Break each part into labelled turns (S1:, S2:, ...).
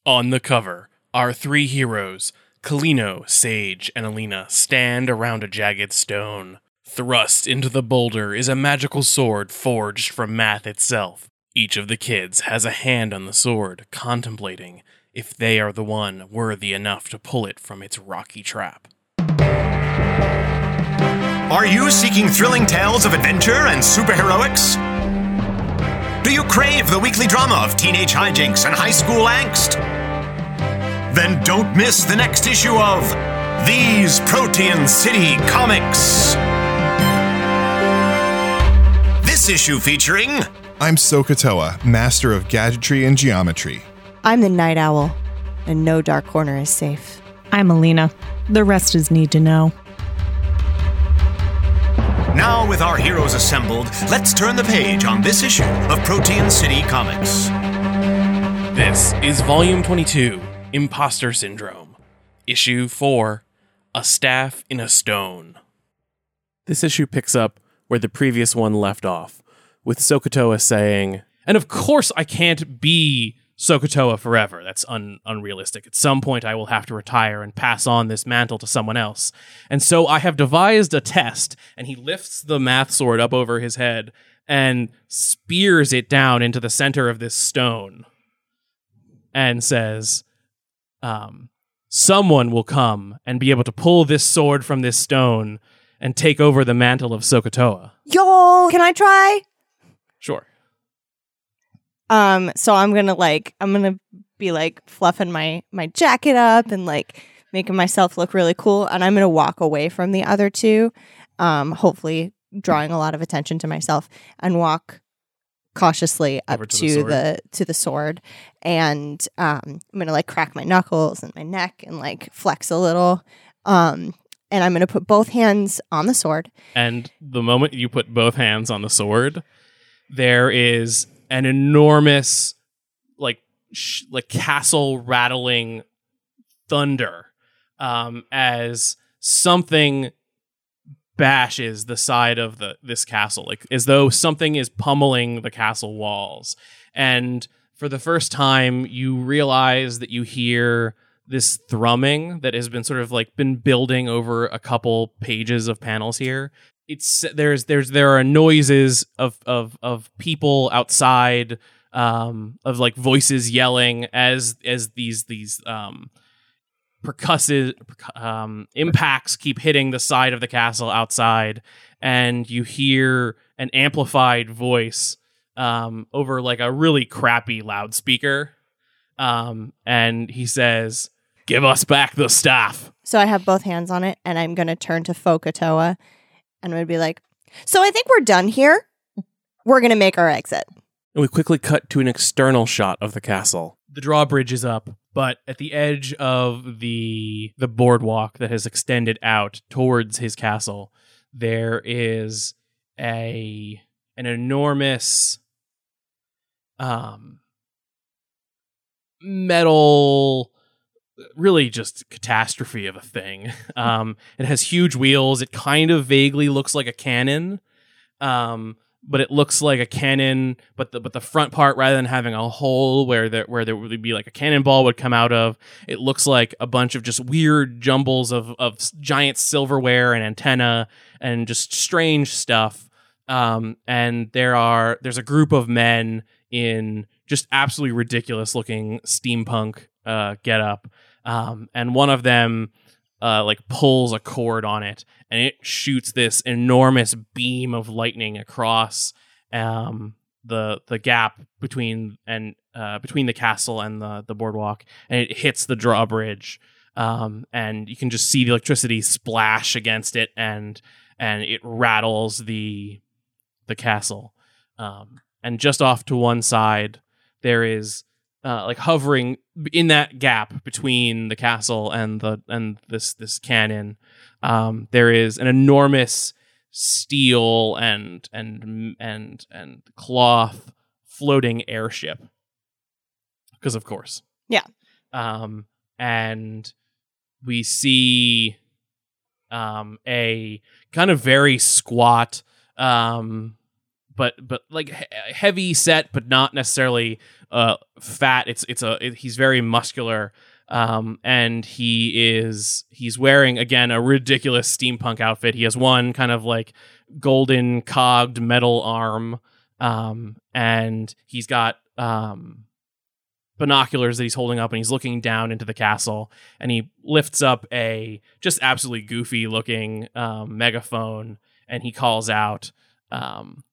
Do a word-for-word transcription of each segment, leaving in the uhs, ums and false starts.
S1: On the cover, our three heroes, Kalino, Sage, and Alina, stand around a jagged stone. Thrust into the boulder is a magical sword forged from math itself. Each of the kids has a hand on the sword, contemplating if they are the one worthy enough to pull it from its rocky trap.
S2: Are you seeking thrilling tales of adventure and superheroics? Do you crave the weekly drama of teenage hijinks and high school angst? Then don't miss the next issue of These Protean City Comics. This issue featuring...
S3: I'm SoKoToa, master of gadgetry and geometry.
S4: I'm the Night Owl, and no dark corner is safe.
S5: I'm Alina. The rest is need to know.
S2: Now, with our heroes assembled, let's turn the page on this issue of Protean City Comics.
S1: This is Volume twenty-two, Imposter Syndrome. Issue four, A Staff in a Stone. This issue picks up where the previous one left off, with SoKoToa saying, and of course I can't be SoKoToa forever. That's un- unrealistic. At some point I will have to retire and pass on this mantle to someone else. And so I have devised a test, and he lifts the math sword up over his head and spears it down into the center of this stone and says, um, someone will come and be able to pull this sword from this stone and take over the mantle of SoKoToa.
S4: Yo, can I try?
S1: Sure.
S4: Um, so I'm gonna like I'm gonna be like fluffing my my jacket up and like making myself look really cool, and I'm gonna walk away from the other two, um, hopefully drawing a lot of attention to myself, and walk cautiously up
S1: Over to
S4: to,
S1: the sword.
S4: the to the sword, and um, I'm gonna like crack my knuckles and my neck and like flex a little, um, and I'm gonna put both hands on the sword.
S1: And the moment you put both hands on the sword, there is an enormous, like, sh- like castle rattling thunder, um, as something bashes the side of the this castle, like as though something is pummeling the castle walls. And for the first time, you realize that you hear this thrumming that has been sort of like been building over a couple pages of panels here. It's there's there's there are noises of of of people outside, um, of like voices yelling as as these these um, percussive um, impacts keep hitting the side of the castle outside, and you hear an amplified voice um, over like a really crappy loudspeaker, um, and he says, "Give us back the staff."
S4: So I have both hands on it, and I'm gonna turn to SoKoToa. And would be like, so I think we're done here. We're going to make our exit.
S1: And we quickly cut to an external shot of the castle. The drawbridge is up, but at the edge of the the boardwalk that has extended out towards his castle, there is a an enormous um, metal, really just catastrophe of a thing. Um, it has huge wheels. It kind of vaguely looks like a cannon, um, but it looks like a cannon. But the but the front part, rather than having a hole where there where there would be like a cannonball would come out of, it looks like a bunch of just weird jumbles of of giant silverware and antenna and just strange stuff. Um, and there are there's a group of men in just absolutely ridiculous looking steampunk uh, getup. Um, and one of them uh, like pulls a cord on it, and it shoots this enormous beam of lightning across um, the the gap between and uh, between the castle and the the boardwalk, and it hits the drawbridge. Um, and you can just see the electricity splash against it, and and it rattles the the castle. Um, and just off to one side, there is uh, like hovering in that gap between the castle and the and this this cannon. Um, there is an enormous steel and and and and cloth floating airship, because of course,
S4: yeah.
S1: Um, and we see um, a kind of very squat, um, but but like he- heavy set, but not necessarily uh, fat. It's it's a it, he's very muscular, um, and he is he's wearing again a ridiculous steampunk outfit. He has one kind of like golden cogged metal arm, um, and he's got um, binoculars that he's holding up, and he's looking down into the castle, and he lifts up a just absolutely goofy looking um, megaphone, and he calls out, um,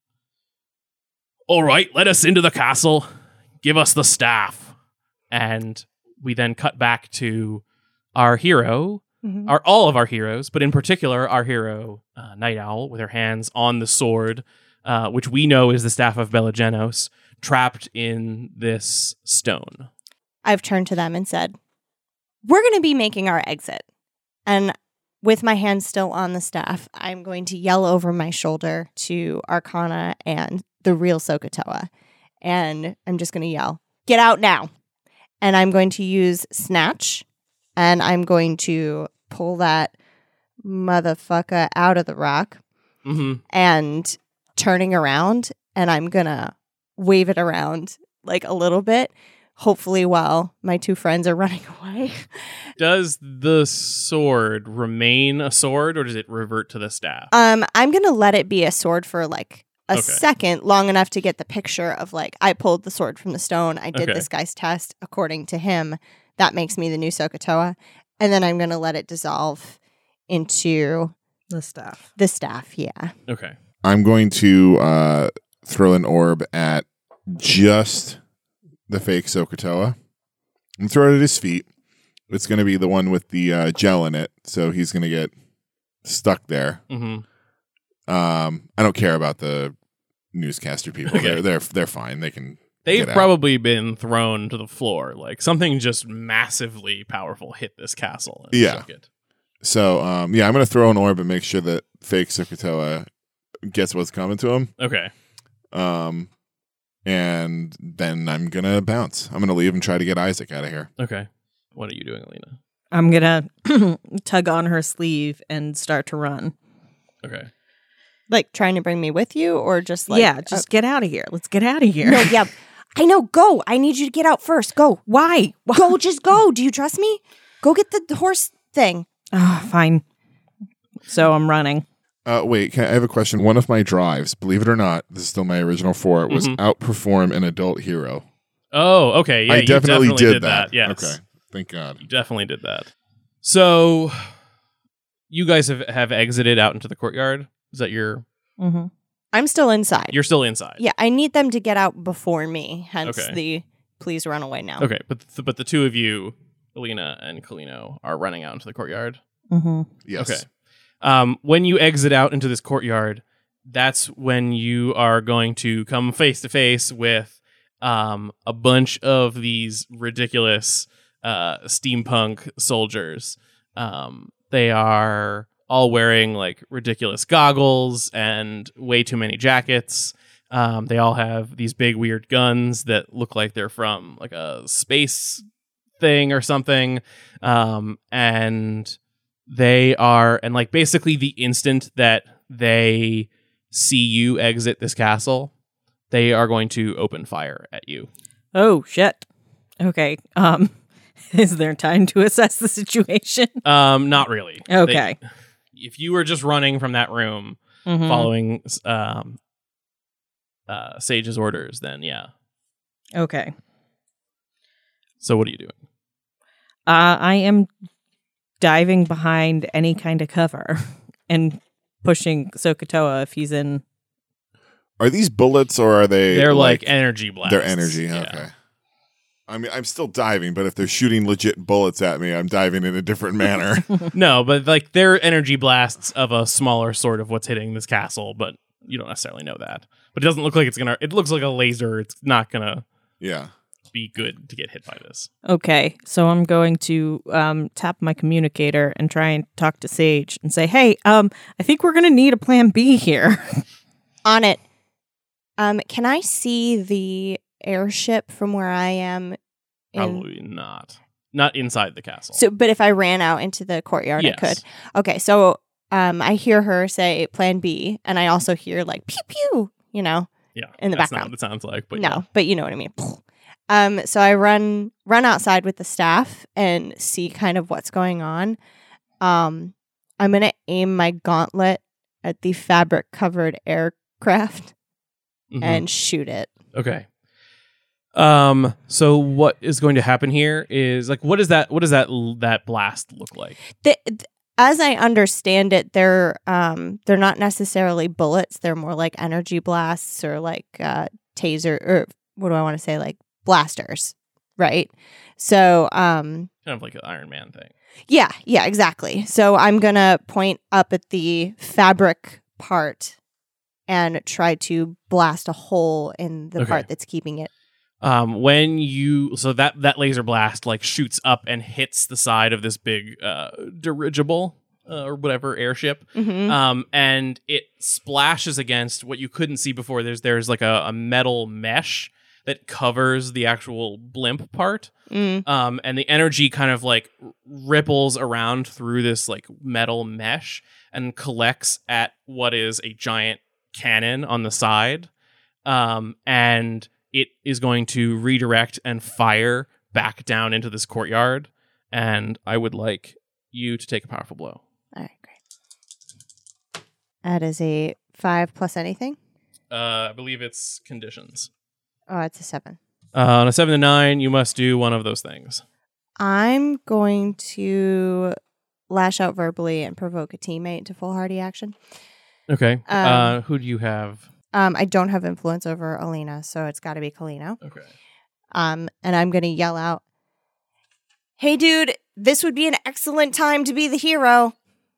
S1: all right, let us into the castle, give us the staff. And we then cut back to our hero,
S4: Mhm.
S1: our all of our heroes, but in particular our hero uh, Night Owl, with her hands on the sword, uh, which we know is the staff of Belagenos, trapped in this stone.
S4: I've turned to them and said, we're going to be making our exit. And with my hand still on the staff, I'm going to yell over my shoulder to Arcana and the real Sokotoa. And I'm just going to yell, get out now. And I'm going to use Snatch. And I'm going to pull that motherfucker out of the rock.
S1: Mm-hmm.
S4: And turning around, and I'm going to wave it around like a little bit, hopefully while my two friends are running away.
S1: Does the sword remain a sword, or does it revert to the staff?
S4: Um, I'm going to let it be a sword for like a
S1: Okay.
S4: second, long enough to get the picture of like, I pulled the sword from the stone. I did
S1: Okay.
S4: this guy's test according to him. That makes me the new Sokotoa. And then I'm going to let it dissolve into
S5: The staff.
S4: the staff. Yeah.
S1: Okay.
S3: I'm going to uh, throw an orb at just the fake Sokotoa and throw it at his feet. It's going to be the one with the uh, gel in it, so he's going to get stuck there.
S1: Mm-hmm.
S3: Um, I don't care about the newscaster people.
S1: Okay.
S3: They're they're they're fine. They can.
S1: They've
S3: get out.
S1: probably been thrown to the floor. Like something just massively powerful hit this castle. And
S3: Yeah.
S1: shook it.
S3: So um, yeah, I'm going to throw an orb and make sure that fake Sokotoa gets what's coming to him.
S1: Okay.
S3: Um, and then I'm gonna bounce. I'm gonna leave and try to get Isaac out of here.
S1: Okay. What are you doing, Alina?
S5: I'm going to tug on her sleeve and start to run.
S1: Okay.
S4: Like trying to bring me with you or just like.
S5: yeah, just get out of here. Let's get out of here.
S4: Uh, no, yeah. I know. Go. I need you to get out first. Go.
S5: Why? Why?
S4: Go. Just go. Do you trust me? Go get the horse thing.
S5: Oh, fine. So I'm running.
S3: Uh, wait, can I, I have a question. One of my drives, believe it or not, this is still my original four, was
S1: Mhm.
S3: outperform an adult hero.
S1: Oh, okay. Yeah,
S3: I
S1: you
S3: definitely,
S1: definitely
S3: did, that.
S1: Yes.
S3: Okay, thank God.
S1: You definitely did that. So you guys have, have exited out into the courtyard. Is that your
S5: Mm-hmm.
S4: I'm still inside.
S1: you're still inside?
S4: Yeah, I need them to get out before me. Hence
S1: Okay.
S4: the please run away now.
S1: Okay, but th- but the two of you, Alina and Kalino, are running out into the courtyard.
S5: Mm-hmm.
S3: Yes.
S1: Okay. Um, when you exit out into this courtyard, that's when you are going to come face to face with um, a bunch of these ridiculous uh, steampunk soldiers. Um, they are all wearing like ridiculous goggles and way too many jackets. Um, they all have these big weird guns that look like they're from like a space thing or something. Um, and they are, and like basically the instant that they see you exit this castle, they are going to open fire at you.
S5: Oh, shit. Okay. Um, is there time to assess the situation?
S1: Um, not really.
S5: Okay.
S1: They- if you were just running from that room,
S5: Mhm.
S1: following um, uh, Sage's orders, then yeah.
S5: Okay.
S1: So what are you doing?
S5: Uh, I am diving behind any kind of cover and pushing Sokotoa if he's in.
S3: Are these bullets or are they?
S1: They're like, energy blasts.
S3: They're energy.
S1: Yeah.
S3: Okay. I mean, I'm still diving, but if they're shooting legit bullets at me, I'm diving in a different manner.
S1: No, but like they're energy blasts of a smaller sort of what's hitting this castle, but you don't necessarily know that. But it doesn't look like it's gonna. It looks like a laser. It's not gonna
S3: Yeah.
S1: be good to get hit by this.
S5: Okay, so I'm going to um, tap my communicator and try and talk to Sage and say, "Hey, um, I think we're gonna need a plan B here."
S4: On it. Um, can I see the airship from where I am? In...
S1: Probably not. Not inside the castle.
S4: So, but if I ran out into the courtyard,
S1: Yes.
S4: I could. Okay, so um, I hear her say Plan B, and I also hear like pew pew you know,
S1: Yeah.
S4: in the
S1: that's
S4: background.
S1: Not what it sounds like, but
S4: no,
S1: yeah.
S4: but you know what I mean. Um, so I run run outside with the staff and see kind of what's going on. Um, I'm gonna aim my gauntlet at the fabric covered aircraft
S1: Mhm.
S4: and shoot it.
S1: Okay. Um. So what is going to happen here is like, what is that? What does that that blast look like?
S4: The, th- as I understand it, they're um they're not necessarily bullets. They're more like energy blasts or like uh, taser or what do I want to say, like blasters, right? So um
S1: Kind of like an Iron Man thing.
S4: yeah, yeah, exactly. So I'm gonna point up at the fabric part and try to blast a hole in the
S1: Okay.
S4: part that's keeping it.
S1: Um, when you so that that laser blast like shoots up and hits the side of this big uh, dirigible uh, or whatever airship,
S4: Mhm.
S1: um, and it splashes against what you couldn't see before. There's there's like a, a metal mesh that covers the actual blimp part,
S4: Mm.
S1: um, and the energy kind of like r- ripples around through this like metal mesh and collects at what is a giant cannon on the side, um, and it is going to redirect and fire back down into this courtyard. And I would like you to take a powerful blow.
S4: All right, great. That is a five plus anything.
S1: Uh, I believe it's conditions.
S4: Oh, it's a seven.
S1: Uh, on a seven to nine, you must do one of those things.
S4: I'm going to lash out verbally and provoke a teammate to foolhardy action.
S1: Okay.
S4: Um,
S1: uh, who do you have?
S4: Um, I don't have influence over Alina, so it's got to be Kalino.
S1: Okay.
S4: Um, and I'm going to yell out, "Hey, dude, this would be an excellent time to be the hero."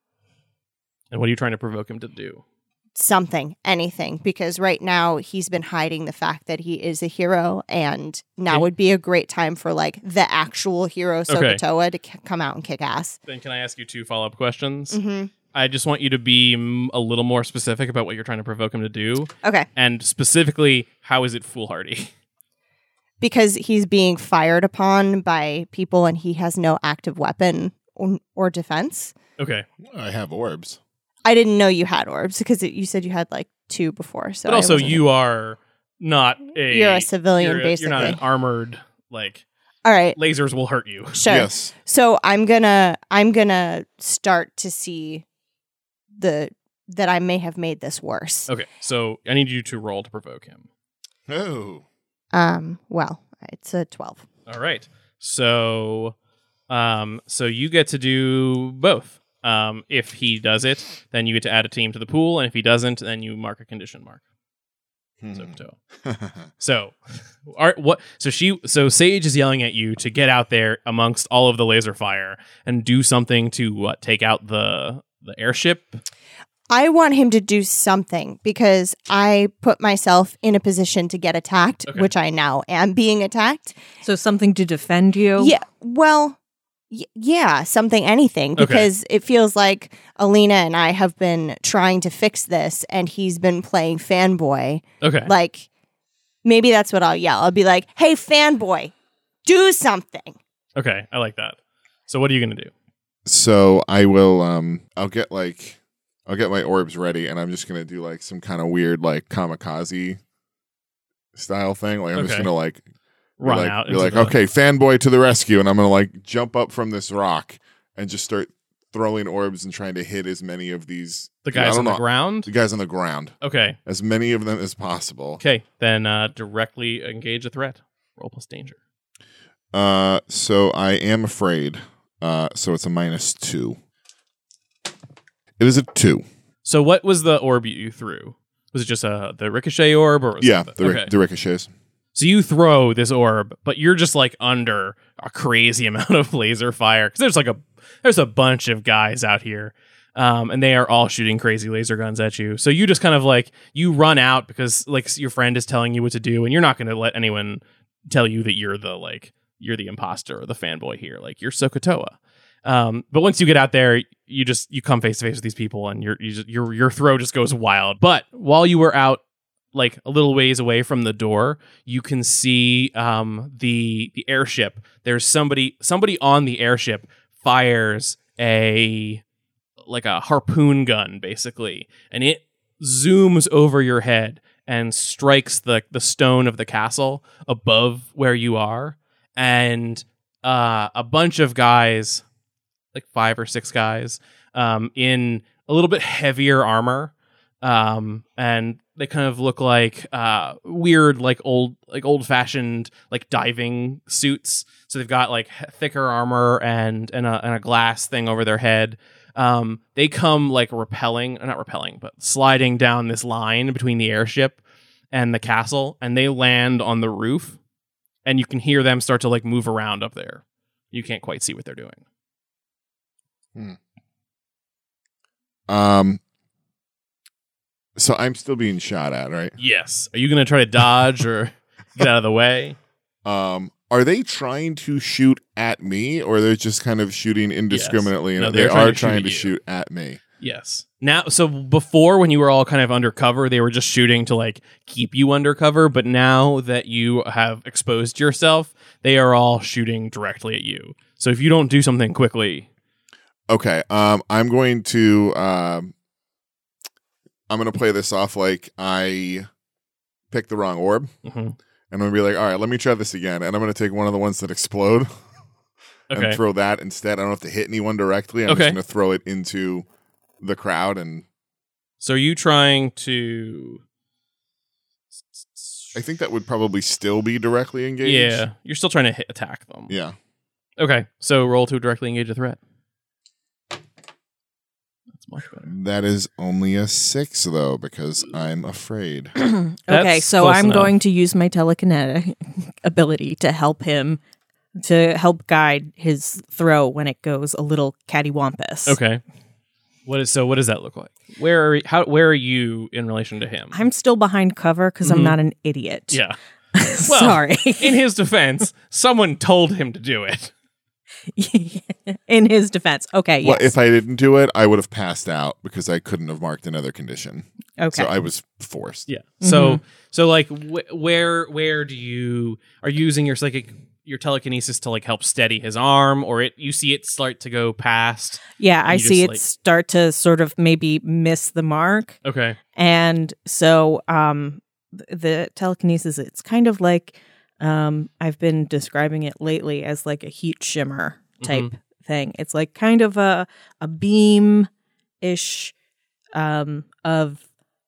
S1: And what are you trying to provoke him to do?
S4: Something, anything, because right now he's been hiding the fact that he is a hero, and now
S1: Okay.
S4: would be a great time for like the actual hero
S1: Okay.
S4: Sokotoa to k- come out and kick ass.
S1: Then can I ask you two follow-up questions?
S4: Mm-hmm.
S1: I just want you to be mm, a little more specific about what you're trying to provoke him to do.
S4: Okay,
S1: And specifically, how is it foolhardy?
S4: because he's being fired upon by people, and he has no active weapon or, or defense.
S1: Okay.
S3: I have orbs.
S4: I didn't know you had orbs because it, you said you had like two before. So
S1: But
S4: I
S1: also,
S4: wasn't-
S1: you are not a...
S4: You're a civilian,
S1: you're a-
S4: basically.
S1: You're not an armored, like,
S4: All right,
S1: lasers will hurt you.
S4: sure.
S3: Yes.
S4: So I'm gonna I'm gonna start to see the that I may have made this worse.
S1: Okay, so I need you to roll to provoke him.
S3: Oh.
S4: Um. Well, it's a twelve.
S1: All right. So, um, so you get to do both. Um, if he does it, then you get to add a team to the pool, and if he doesn't, then you mark a condition mark.
S3: Hmm.
S1: So, so, are, what? So she, so Sage is yelling at you to get out there amongst all of the laser fire and do something to what? Take out the the airship.
S4: I want him to do something because I put myself in a position to get attacked,
S1: Okay.
S4: which I now am being attacked.
S5: So something to defend you.
S4: Yeah. Well. Y- yeah, something, anything,
S1: Okay.
S4: because it feels like Alina and I have been trying to fix this, and he's been playing fanboy.
S1: Okay.
S4: Like, maybe that's what I'll yell. I'll be like, "Hey, fanboy, do something."
S1: Okay. I like that. So what are you gonna do?
S3: So I will um I'll get like I'll get my orbs ready, and I'm just gonna do like some kind of weird like kamikaze style thing. Like I'm just
S1: Okay.
S3: gonna like be
S1: Run
S3: like,
S1: out.
S3: be
S1: into
S3: like,
S1: the-
S3: okay, fanboy to the rescue, and I'm gonna like jump up from this rock and just start throwing orbs and trying to hit as many of these
S1: The
S3: I
S1: guys
S3: don't
S1: on the
S3: know,
S1: ground.
S3: the guys on the ground,
S1: Okay.
S3: as many of them as possible.
S1: Okay. Then uh, directly engage a threat. Roll plus danger.
S3: Uh, so I am afraid. Uh, so it's a minus two. It is a two.
S1: So what was the orb you threw? Was it just a the ricochet orb, or was
S3: Yeah,
S1: it
S3: the, ri-
S1: okay.
S3: the ricochets.
S1: So you throw this orb, but you're just like under a crazy amount of laser fire because there's like a there's a bunch of guys out here, um, and they are all shooting crazy laser guns at you. So you just kind of like you run out because like your friend is telling you what to do, and you're not going to let anyone tell you that you're the like you're the imposter or the fanboy here. Like you're Sokotoa. Um, but once you get out there, you just you come face to face with these people, and your you just, your your throw just goes wild. But while you were out, like a little ways away from the door, you can see um, the the airship. There's somebody somebody on the airship fires a like a harpoon gun basically, and it zooms over your head and strikes the the stone of the castle above where you are, and uh, a bunch of guys, like five or six guys, um, in a little bit heavier armor, um, and they kind of look like uh, weird, like old, like old fashioned, like diving suits. So they've got like thicker armor and and a, and a glass thing over their head. Um, they come like rappelling, not rappelling, but sliding down this line between the airship and the castle, and they land on the roof, and you can hear them start to like move around up there. You can't quite see what they're doing.
S3: Hmm. Um. So I'm still being shot at, right?
S1: Yes. Are you going to try to dodge or get out of the way?
S3: Um. Are they trying to shoot at me, or they're just kind of shooting indiscriminately?
S1: Yes. No,
S3: and
S1: they're
S3: they
S1: trying
S3: are
S1: to shoot
S3: trying
S1: at
S3: to
S1: you.
S3: shoot at me.
S1: Yes. Now, so before when you were all kind of undercover, they were just shooting to like keep you undercover. But now that you have exposed yourself, they are all shooting directly at you. So if you don't do something quickly,
S3: Okay. Um. I'm going to. Um. I'm going to play this off like I picked the wrong orb.
S1: mhm.
S3: And I'm going to be like, all right, let me try this again. And I'm going to take one of the ones that explode
S1: Okay.
S3: and throw that instead. I don't have to hit anyone directly. I'm
S1: Okay.
S3: just going to throw it into the crowd. And
S1: So are you trying to?
S3: I think that would probably still be directly engaged.
S1: Yeah, you're still trying to hit, attack them.
S3: Yeah.
S1: Okay, so roll to directly engage a threat. That's much better.
S3: That is only a six, though, because I'm afraid.
S5: Okay,
S1: That's
S5: so
S1: close
S5: I'm
S1: enough.
S5: going to use my telekinetic ability to help him, to help guide his throw when it goes a little cattywampus.
S1: Okay. What is so? What does that look like? Where are how? Where are you in relation to him?
S5: I'm still behind cover because
S1: Mhm.
S5: I'm not an idiot.
S1: Yeah.
S5: Sorry.
S1: In his defense, someone told him to do it.
S5: In his defense. Okay,
S3: Well,
S5: yes.
S3: if I didn't do it, I would have passed out because I couldn't have marked another condition.
S5: okay.
S3: So I was forced.
S1: Yeah. So so like wh- where where do you are you using your psychic your telekinesis to like help steady his arm, or it you see it start to go past?
S5: yeah, I
S1: you
S5: see
S1: just,
S5: it
S1: like-
S5: start to sort of maybe miss the mark.
S1: Okay.
S5: And so um th- the telekinesis, it's kind of like um I've been describing it lately as like a heat shimmer type
S1: Mm-hmm.
S5: thing. It's like kind of a a beam ish um of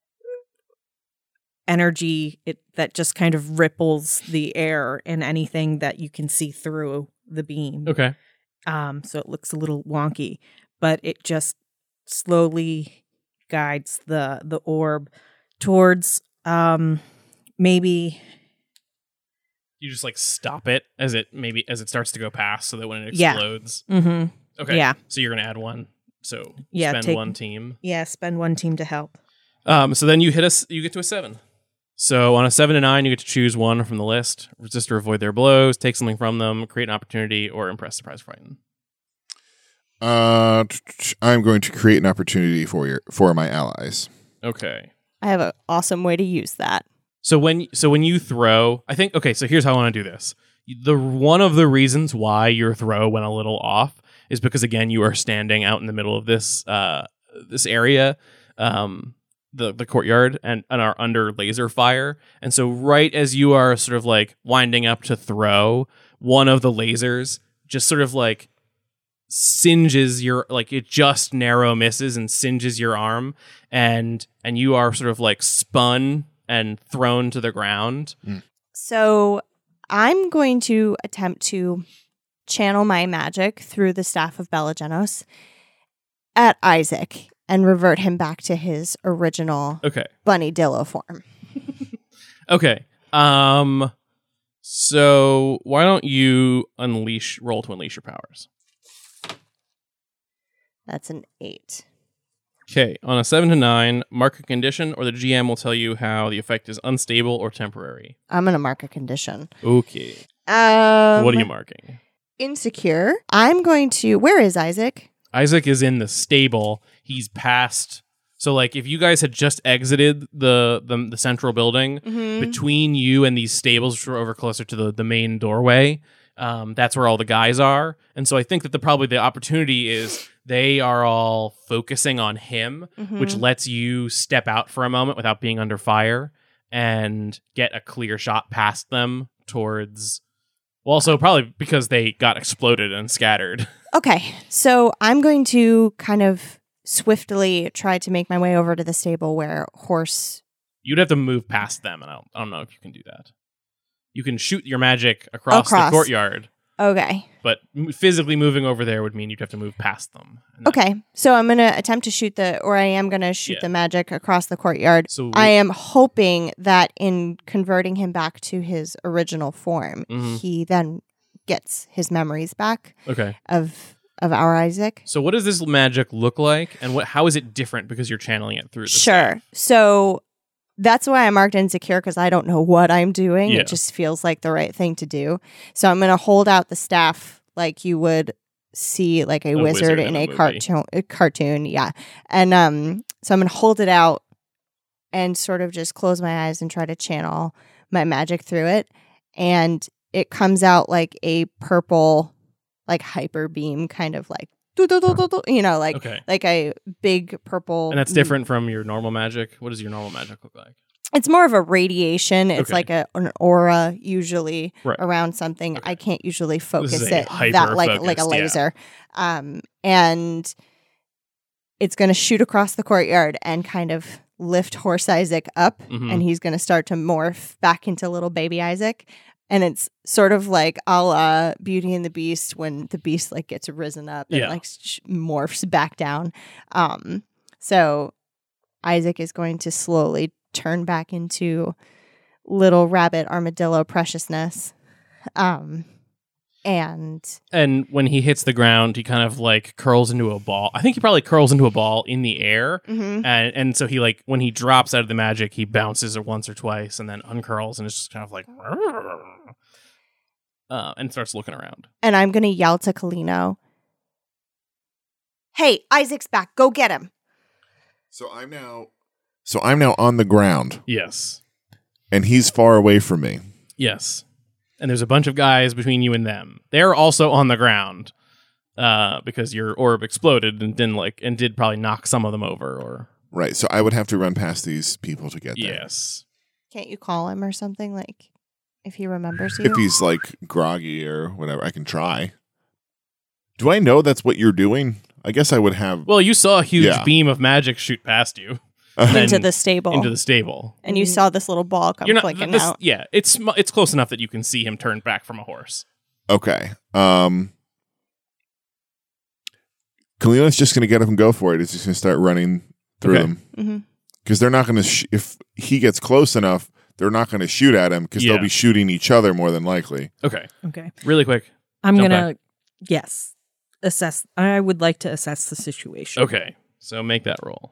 S5: energy it that just kind of ripples the air in anything that you can see through the beam.
S1: Okay.
S5: Um, so it looks a little wonky, but it just slowly guides the the orb towards um maybe
S1: You just like stop it as it maybe as it starts to go past, so that when it
S5: Yeah.
S1: explodes.
S5: mhm.
S1: Okay.
S5: Yeah.
S1: So you're gonna add one. So
S5: Yeah,
S1: spend
S5: take-
S1: one team.
S5: yeah, spend one team to help.
S1: Um. So then you hit us. You get to a seven. So on a seven to nine, you get to choose one from the list: resist or avoid their blows, take something from them, create an opportunity, or impress, surprise, frighten.
S3: Uh, t- t- I'm going to create an opportunity for your for my allies.
S1: Okay.
S4: I have an awesome way to use that.
S1: So when so when you throw, I think okay. So here's how I want to do this. The one of the reasons why your throw went a little off is because again you are standing out in the middle of this uh this area, um the the courtyard, and, and are under laser fire, and so right as you are sort of like winding up to throw, one of the lasers just sort of like singes your like it just narrow misses and singes your arm, and and you are sort of like spun and thrown to the ground.
S4: So I'm going to attempt to channel my magic through the staff of Bellagenos at Isaac and revert him back to his original
S1: Okay.
S4: Bunny Dillo form.
S1: Okay. Um so why don't you unleash roll to unleash your powers?
S4: That's an eight.
S1: Okay, on a seven to nine, mark a condition, or the G M will tell you how the effect is unstable or temporary.
S4: I'm going to mark a condition.
S1: Okay.
S4: Um,
S1: What are you marking?
S4: Insecure. I'm going to. Where is Isaac?
S1: Isaac is in the stable. He's past. So, like, if you guys had just exited the the, the central building,
S4: Mm-hmm.
S1: between you and these stables, which are over closer to the, the main doorway, um, that's where all the guys are. And so I think that the probably the opportunity is they are all focusing on him,
S4: Mm-hmm.
S1: which lets you step out for a moment without being under fire and get a clear shot past them towards. Well, also probably because they got exploded and scattered.
S4: Okay, so I'm going to kind of swiftly try to make my way over to the stable where Horse.
S1: You'd have to move past them, and I don't, I don't know if you can do that. You can shoot your magic across,
S4: Across.
S1: the courtyard,
S4: Okay.
S1: but m- physically moving over there would mean you'd have to move past them. And that-
S4: Okay, so I'm going to attempt to shoot the, or I am going to shoot
S1: Yeah.
S4: the magic across the courtyard.
S1: So
S4: I am hoping that in converting him back to his original form,
S1: Mhm.
S4: he then gets his memories back
S1: okay.
S4: of of our Isaac.
S1: So what does this magic look like, and what? How is it different because you're channeling it through the
S4: Sure.
S1: staff?
S4: So that's why I marked insecure because I don't know what I'm doing.
S1: Yeah.
S4: It just feels like the right thing to do. So I'm going to hold out the staff like you would see like a,
S1: A
S4: wizard,
S1: wizard
S4: in
S1: in a
S4: a
S1: movie.
S4: cartoon. A cartoon, yeah. And um, so I'm going to hold it out and sort of just close my eyes and try to channel my magic through it, and it comes out like a purple, like hyper beam, kind of like do do do do do, you know, like
S1: Okay.
S4: like a big purple.
S1: And that's different from your normal magic. What does your normal magic look like?
S4: It's more of a radiation. It's
S1: Okay.
S4: like a, an aura usually
S1: Right.
S4: around something.
S1: Okay.
S4: I can't usually focus
S1: is a
S4: it that like like a
S1: hyper-focused, yeah.
S4: laser. Um, and it's going to shoot across the courtyard and kind of lift Horse Isaac up,
S1: Mhm.
S4: and he's going to start to morph back into little baby Isaac. And it's sort of like a la Beauty and the Beast when the beast like gets risen up and
S1: Yeah.
S4: like sh- morphs back down. Um, so Isaac is going to slowly turn back into little rabbit armadillo preciousness. Um, and
S1: And when he hits the ground, he kind of like curls into a ball. I think he probably curls into a ball in the air.
S4: mhm.
S1: And and so he like when he drops out of the magic, he bounces it once or twice and then uncurls and it's just kind of like uh, and starts looking around.
S4: and I'm going to yell to Kalino, "Hey, Isaac's back. Go get him."
S3: So I'm now. So I'm now on the ground,
S1: Yes.
S3: and he's far away from me.
S1: Yes. And there's a bunch of guys between you and them. They're also on the ground. Uh, because your orb exploded and didn't like and did probably knock some of them over or
S3: Right. So I would have to run past these people to get there.
S1: yes.
S4: Can't you call him or something, like if he remembers you?
S3: If he's like groggy or whatever, I can try. Do I know that's what you're doing? I guess I would have.
S1: Well, you saw a huge
S3: Yeah.
S1: beam of magic shoot past you
S4: Into
S1: and-
S4: the stable.
S1: into the stable.
S4: and you saw this little ball come
S1: You're not
S4: clicking
S1: this,
S4: out.
S1: yeah, it's sm- it's close enough that you can see him turn back from a horse.
S3: Okay. Um. Kalina's just going to get up and go for it. He's just going to start running through
S1: Okay.
S3: them
S4: hmm
S3: because they're not going to. Sh- if he gets close enough, they're not going to shoot at him because
S1: Yeah.
S3: they'll be shooting each other more than likely.
S1: Okay.
S5: Okay.
S1: Really quick.
S5: I'm
S1: Jump
S5: gonna yes. Assess I would like to assess the situation.
S1: Okay. So make that roll.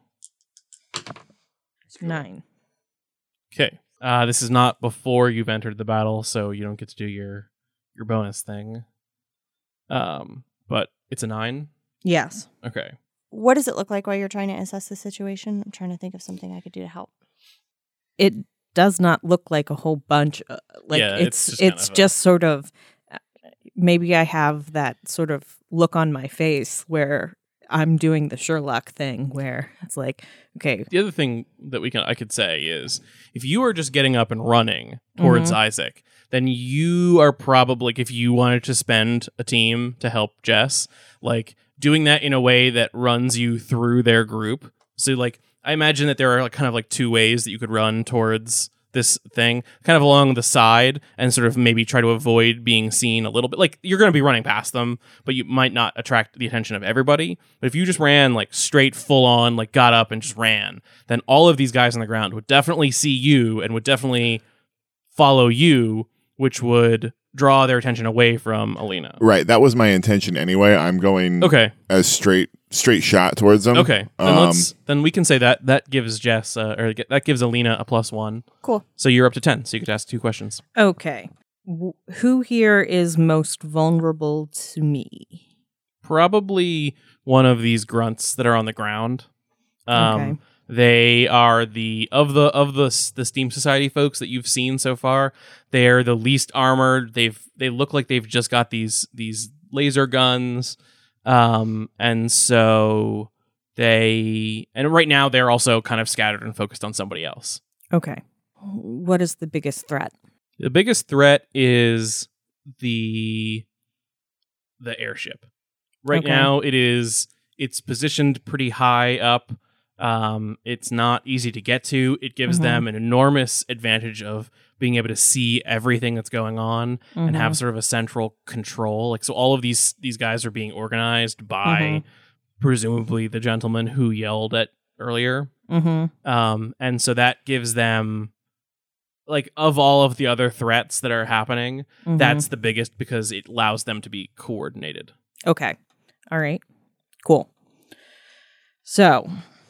S5: Nine.
S1: Okay. Uh, this is not before you've entered the battle, so you don't get to do your your bonus thing. Um, but it's a nine.
S5: Yes.
S1: Okay.
S4: What does it look like while you're trying to assess the situation? I'm trying to think of something I could do to help.
S5: It does not look like a whole bunch. Uh, like
S1: Yeah,
S5: it's
S1: it's
S5: it's
S1: just
S5: just,
S1: kind of a-
S5: sort of. uh, Maybe I have that sort of look on my face where I'm doing the Sherlock thing, where it's like, okay,
S1: The other thing that we can I could say is if you are just getting up and running towards
S5: Mhm.
S1: Isaac, then you are probably like, if you wanted to spend a team to help Jess, like doing that in a way that runs you through their group. So like I imagine that there are like kind of like two ways that you could run towards this thing, kind of along the side and sort of maybe try to avoid being seen a little bit. Like you're going to be running past them, but you might not attract the attention of everybody. But if you just ran like straight full on, like got up and just ran, then all of these guys on the ground would definitely see you and would definitely follow you, which would draw their attention away from Alina.
S3: Right. That was my intention anyway. I'm going
S1: Okay.
S3: as straight straight shot towards them.
S1: Okay. Then
S3: Um,
S1: let's then we can say that that gives Jess uh, or get- that gives Alina a plus one.
S4: Cool.
S1: So you're up to ten. So you could ask two questions.
S5: okay, w- who here is most vulnerable to me?
S1: Probably one of these grunts that are on the ground. Um,
S5: Okay.
S1: They are the of the of the s- the Steam Society folks that you've seen so far. They're the least armored. They've they look like they've just got these these laser guns, um, and so they and right now they're also kind of scattered and focused on somebody else.
S5: Okay, what is the biggest threat?
S1: The biggest threat is the the airship. Right
S5: Okay.
S1: now, it is it's positioned pretty high up. Um, it's not easy to get to. It gives
S5: Mhm.
S1: them an enormous advantage of being able to see everything that's going on and have sort of a central control. Like, so all of these these guys are being organized by
S5: Mhm.
S1: presumably the gentleman who yelled at earlier.
S5: Mm-hmm.
S1: Um, and so that gives them, like, of all of the other threats that are happening,
S5: Mm-hmm.
S1: that's the biggest because it allows them to be coordinated.
S5: Okay. All right. Cool. So,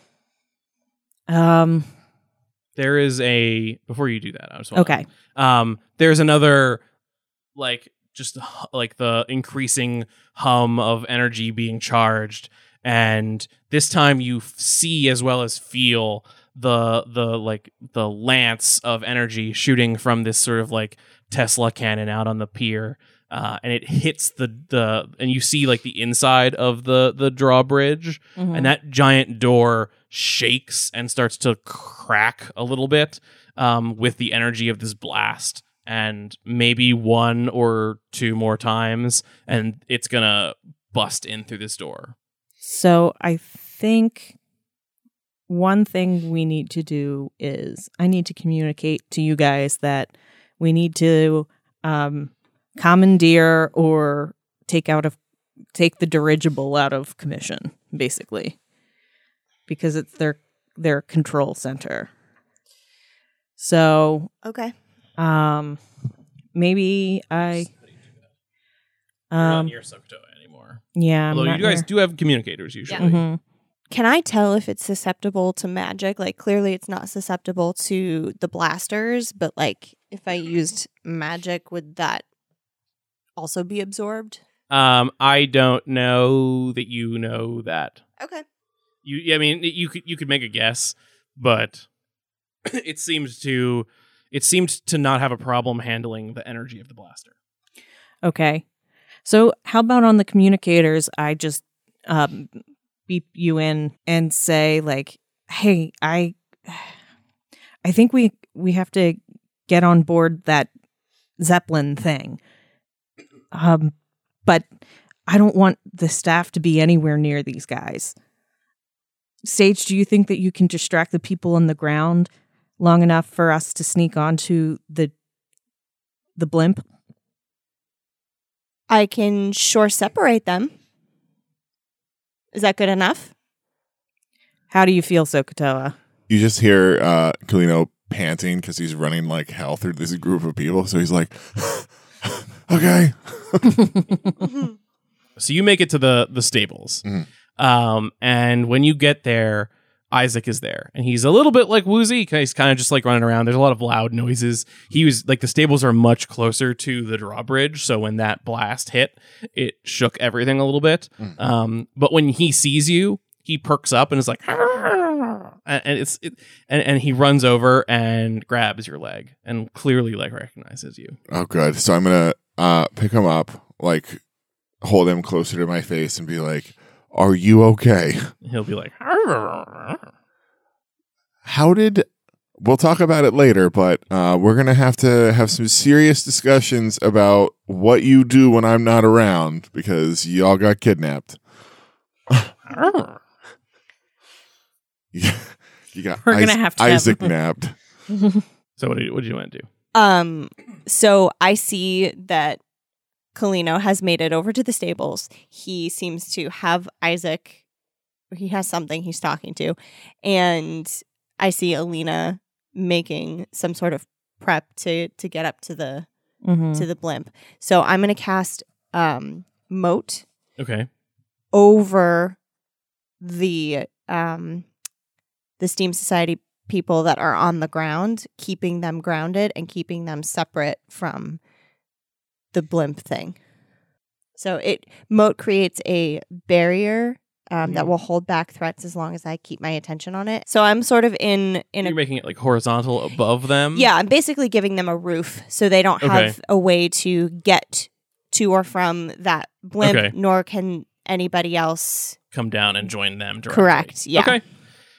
S5: um,
S1: There is a before you do that, I just want
S5: okay.
S1: Um, there's another, like, just hu- like the increasing hum of energy being charged, and this time you f- see as well as feel the the like the lance of energy shooting from this sort of like Tesla cannon out on the pier, uh, and it hits the the and you see like the inside of the the drawbridge,
S5: Mhm.
S1: and that giant door shakes and starts to crack a little bit um, with the energy of this blast, and maybe one or two more times, and it's gonna bust in through this door.
S5: So I think one thing we need to do is I need to communicate to you guys that we need to um, commandeer or take out of take the dirigible out of commission, basically, because it's their their control center. So
S4: Okay.
S5: um, maybe I
S1: You're not
S5: um
S1: near Sokotoa anymore.
S5: yeah. I'm
S1: Although
S5: not
S1: you guys
S5: near-
S1: do have communicators usually.
S5: Mhm.
S4: Can I tell if it's susceptible to magic? Like, clearly it's not susceptible to the blasters, but like, if I used magic, would that also be absorbed?
S1: Um, I don't know that you know that.
S4: Okay.
S1: You, I mean, you could you could make a guess, but it seemed to it seemed to not have a problem handling the energy of the blaster.
S5: Okay. So how about on the communicators, I just um, beep you in and say like, hey, I I think we we have to get on board that Zeppelin thing. Um, but I don't want the staff to be anywhere near these guys. Sage, do you think that you can distract the people on the ground long enough for us to sneak onto the the blimp?
S4: I can sure separate them. Is that good enough?
S5: How do you feel, Sokotoa?
S3: You just hear uh, Kalino panting because he's running like hell through this group of people. So he's like, okay.
S1: So you make it to the the stables,
S3: Mhm.
S1: um, and when you get there, Isaac is there, and he's a little bit like woozy. He's kind of just like running around. There's a lot of loud noises. He was like the stables are much closer to the drawbridge, so when that blast hit, it shook everything a little bit.
S3: Mhm.
S1: Um, but when he sees you, he perks up and is like, and, and it's it, and and he runs over and grabs your leg and clearly like recognizes you.
S3: Oh, good. So I'm going to uh, pick him up, like hold him closer to my face and be like, are you okay?
S1: He'll be like,
S3: How did we'll talk about it later, but uh, we're gonna have to have some serious discussions about what you do when I'm not around because y'all got kidnapped. Yeah, you got
S5: We're gonna
S3: Is-
S5: have to have-
S3: Isaac napped.
S1: So what do you, what do you want to do?
S4: Um, so I see that Kalino has made it over to the stables. He seems to have Isaac. He has something he's talking to. And I see Alina making some sort of prep to to get up to the
S5: Mm-hmm.
S4: to the blimp. So I'm going to cast um, Moat
S1: Okay.
S4: over the um, the Steam Society people that are on the ground, keeping them grounded and keeping them separate from the blimp thing. So it Moat creates a barrier um, that will hold back threats as long as I keep my attention on it. So I'm sort of in in
S1: You're
S4: a
S1: making it like horizontal above them.
S4: yeah, I'm basically giving them a roof so they don't have
S1: Okay.
S4: a way to get to or from that blimp,
S1: Okay.
S4: nor can anybody else.
S1: Come down and join them directly.
S4: Correct. Yeah.
S1: Okay.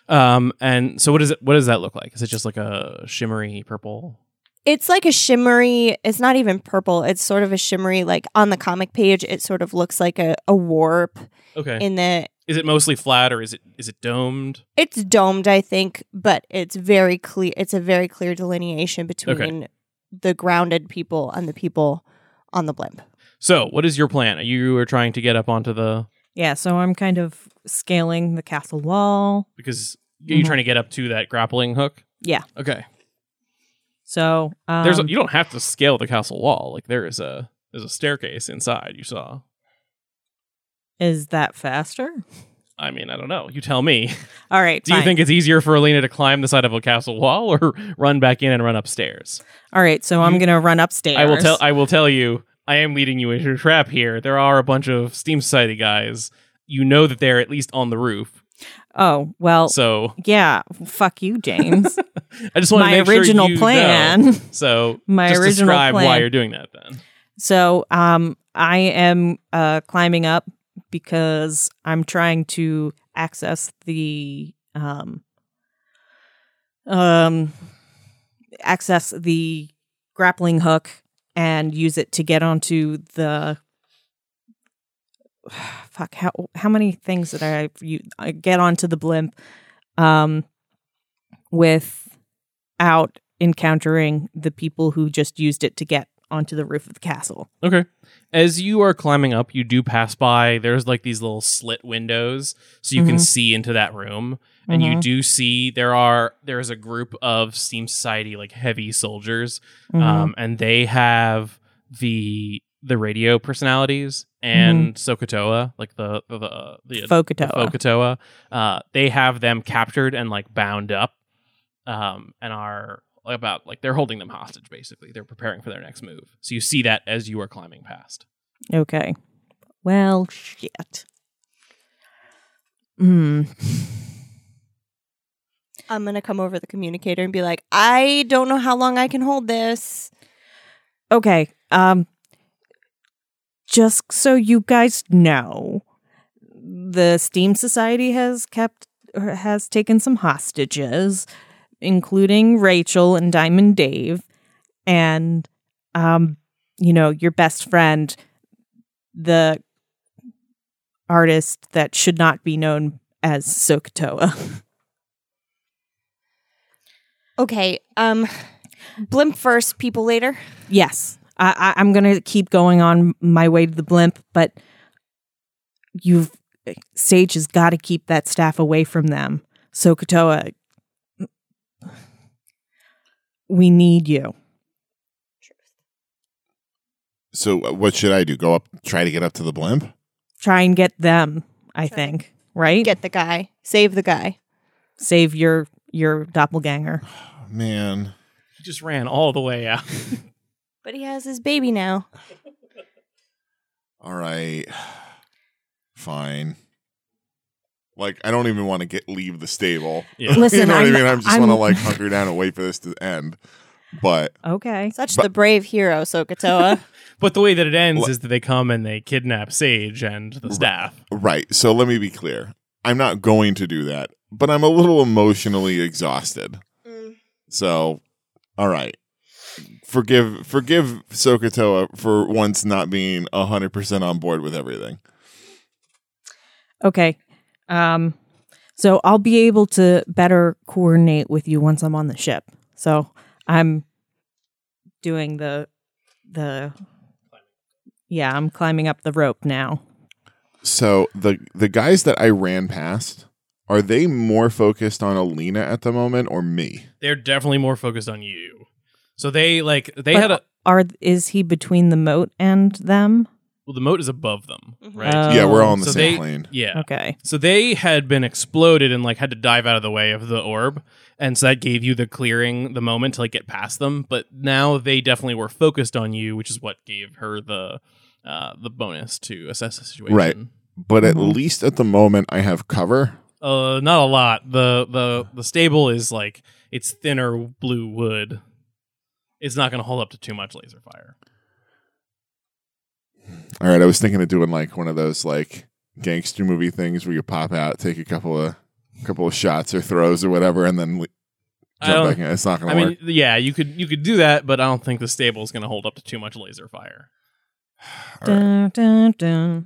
S1: Um, and so what is it? What does that look like? Is it just like a shimmery purple?
S4: It's like a shimmery, it's not even purple. It's sort of a shimmery, like on the comic page, it sort of looks like a, a warp
S1: Okay.
S4: in the,
S1: Is it mostly flat or is it is it domed?
S4: it's domed, I think, but it's very clear. It's a very clear delineation between
S1: Okay.
S4: the grounded people and the people on the blimp.
S1: So what is your plan? You are trying to get up onto the
S5: Yeah, so I'm kind of scaling the castle wall.
S1: because are you
S5: Mhm.
S1: trying to get up to that grappling hook?
S5: Yeah.
S1: Okay.
S5: So um,
S1: There's a, you don't have to scale the castle wall. Like there is a there's a staircase inside. You saw.
S5: is that faster?
S1: I mean, I don't know. You tell me.
S5: All right.
S1: Do you
S5: fine.
S1: think it's easier for Alina to climb the side of a castle wall or run back in and run upstairs?
S5: All right, so I'm gonna run upstairs.
S1: I will tell. I will tell you. I am leading you into a trap here. There are a bunch of Steam Society guys. You know that they're at least on the roof.
S5: oh well.
S1: So
S5: yeah. Fuck you, James.
S1: I just want to
S5: My
S1: make sure
S5: original
S1: you
S5: plan.
S1: know. So
S5: My
S1: just
S5: original
S1: describe why
S5: plan.
S1: you're doing that then.
S5: So um, I am uh, climbing up because I'm trying to access the um, um, access the grappling hook and use it to get onto the fuck how how many things did I, you, I get onto the blimp um, without encountering the people who just used it to get onto the roof of the castle.
S1: Okay. As you are climbing up, you do pass by. There's like these little slit windows, so you can
S5: Mhm.
S1: see into that room. And you
S5: Mhm.
S1: do see there are there is a group of Steam Society like heavy soldiers,
S5: Mhm.
S1: um, and they have the the radio personalities and Sokotoa, like the the the, the
S5: Fokotoa.
S1: Fokotoa. Uh, they have them captured and like bound up, um, and are about like they're holding them hostage. Basically, they're preparing for their next move. So you see that as you are climbing past.
S5: Okay. Well, shit. Hmm.
S4: I'm going to come over the communicator and be like, I don't know how long I can hold this.
S5: Okay. Um. Just so you guys know, the Steam Society has kept or has taken some hostages, including Rachel and Diamond Dave, and um, you know, your best friend, the artist that should not be known as Sokotoa.
S4: Okay, um, blimp first, people later.
S5: Yes, I, I, I'm going to keep going on my way to the blimp, but you've Sage has got to keep that staff away from them. So Kotoa, we need you.
S3: So uh, what should I do? Go up, try to get up to the blimp?
S5: Try and get them. I think, right?
S4: Get the guy. Save the guy.
S5: Save your your doppelganger.
S3: Man.
S1: He just ran all the way out.
S4: But he has his baby now.
S3: All right. Fine. Like, I don't even want to get leave the stable.
S1: Yeah.
S5: Listen,
S3: you know what
S5: I'm,
S3: I mean? I just
S5: I'm-
S3: want to like hunker down and wait for this to end. But
S5: Okay.
S4: Such
S3: But-
S4: the brave hero, Sokotoa.
S1: But the way that it ends
S3: What?
S1: is that they come and they kidnap Sage and the staff.
S3: right. So let me be clear. I'm not going to do that, but I'm a little emotionally exhausted.
S4: Mm.
S3: So, all right. Forgive forgive Sokotoa for once not being one hundred percent on board with everything.
S5: Okay. Um, so I'll be able to better coordinate with you once I'm on the ship. So I'm doing the the yeah, I'm climbing up the rope now.
S3: So the the guys that I ran past, are they more focused on Alina at the moment or me?
S1: They're definitely more focused on you. So they like they
S5: But
S1: had a
S5: Are is he between the moat and them?
S1: well, the moat is above them, right?
S5: Oh.
S3: Yeah, we're all on the
S1: so
S3: same
S1: they,
S3: plane.
S1: Yeah.
S5: Okay.
S1: So they had been exploded and like had to dive out of the way of the orb, and so that gave you the clearing, the moment to like get past them. But now they definitely were focused on you, which is what gave her the uh, the bonus to assess the situation.
S3: Right. But at
S5: Mhm.
S3: least at the moment I have cover.
S1: Uh, not a lot. the the The stable is like it's thinner blue wood. It's not going to hold up to too much laser fire.
S3: All right, I was thinking of doing like one of those like gangster movie things where you pop out, take a couple of couple of shots or throws or whatever, and then le-
S1: I
S3: jump
S1: don't-
S3: back in. It's not going
S1: I
S3: to
S1: mean,
S3: work.
S1: yeah, you could you could do that, but I don't think the stable is going to hold up to too much laser fire.
S5: Dun, dun, dun.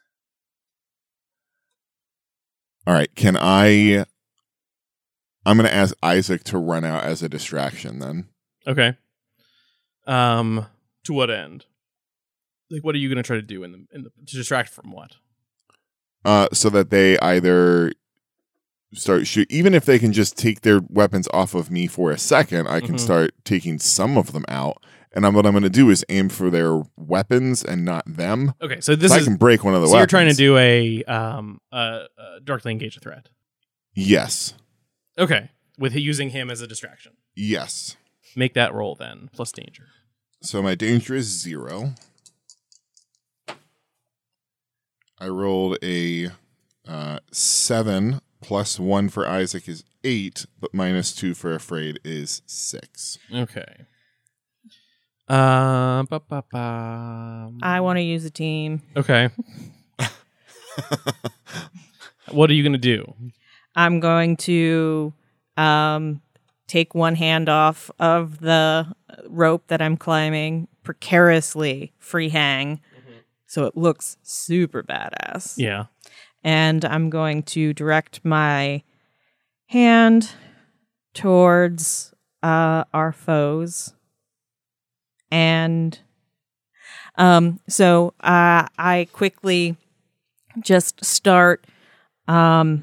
S3: All right. Can I? I'm going to ask Isaac to run out as a distraction then.
S1: Okay. Um, to what end? Like, what are you going to try to do in the in the to distract from what?
S3: Uh, so that they either start shoot, even if they can just take their weapons off of me for a second, I can
S1: Mhm.
S3: start taking some of them out. And I'm, what I'm going to do is aim for their weapons and not them.
S1: Okay, so this
S3: so
S1: is
S3: I can break one of the
S1: so
S3: weapons.
S1: you're trying to do a um uh, uh directly engage a threat.
S3: Yes.
S1: Okay, with using him as a distraction.
S3: Yes.
S1: Make that roll then, plus danger.
S3: So my danger is zero. I rolled a uh, seven plus one for Isaac is eight, but minus two for Afraid is six.
S1: Okay. Uh, ba, ba, ba.
S5: I want to use a team.
S1: Okay. What are you going to do?
S5: I'm going to um, take one hand off of the rope that I'm climbing, precariously free hang, so it looks super badass.
S1: Yeah.
S5: And I'm going to direct my hand towards uh, our foes. And um, so uh, I quickly just start um,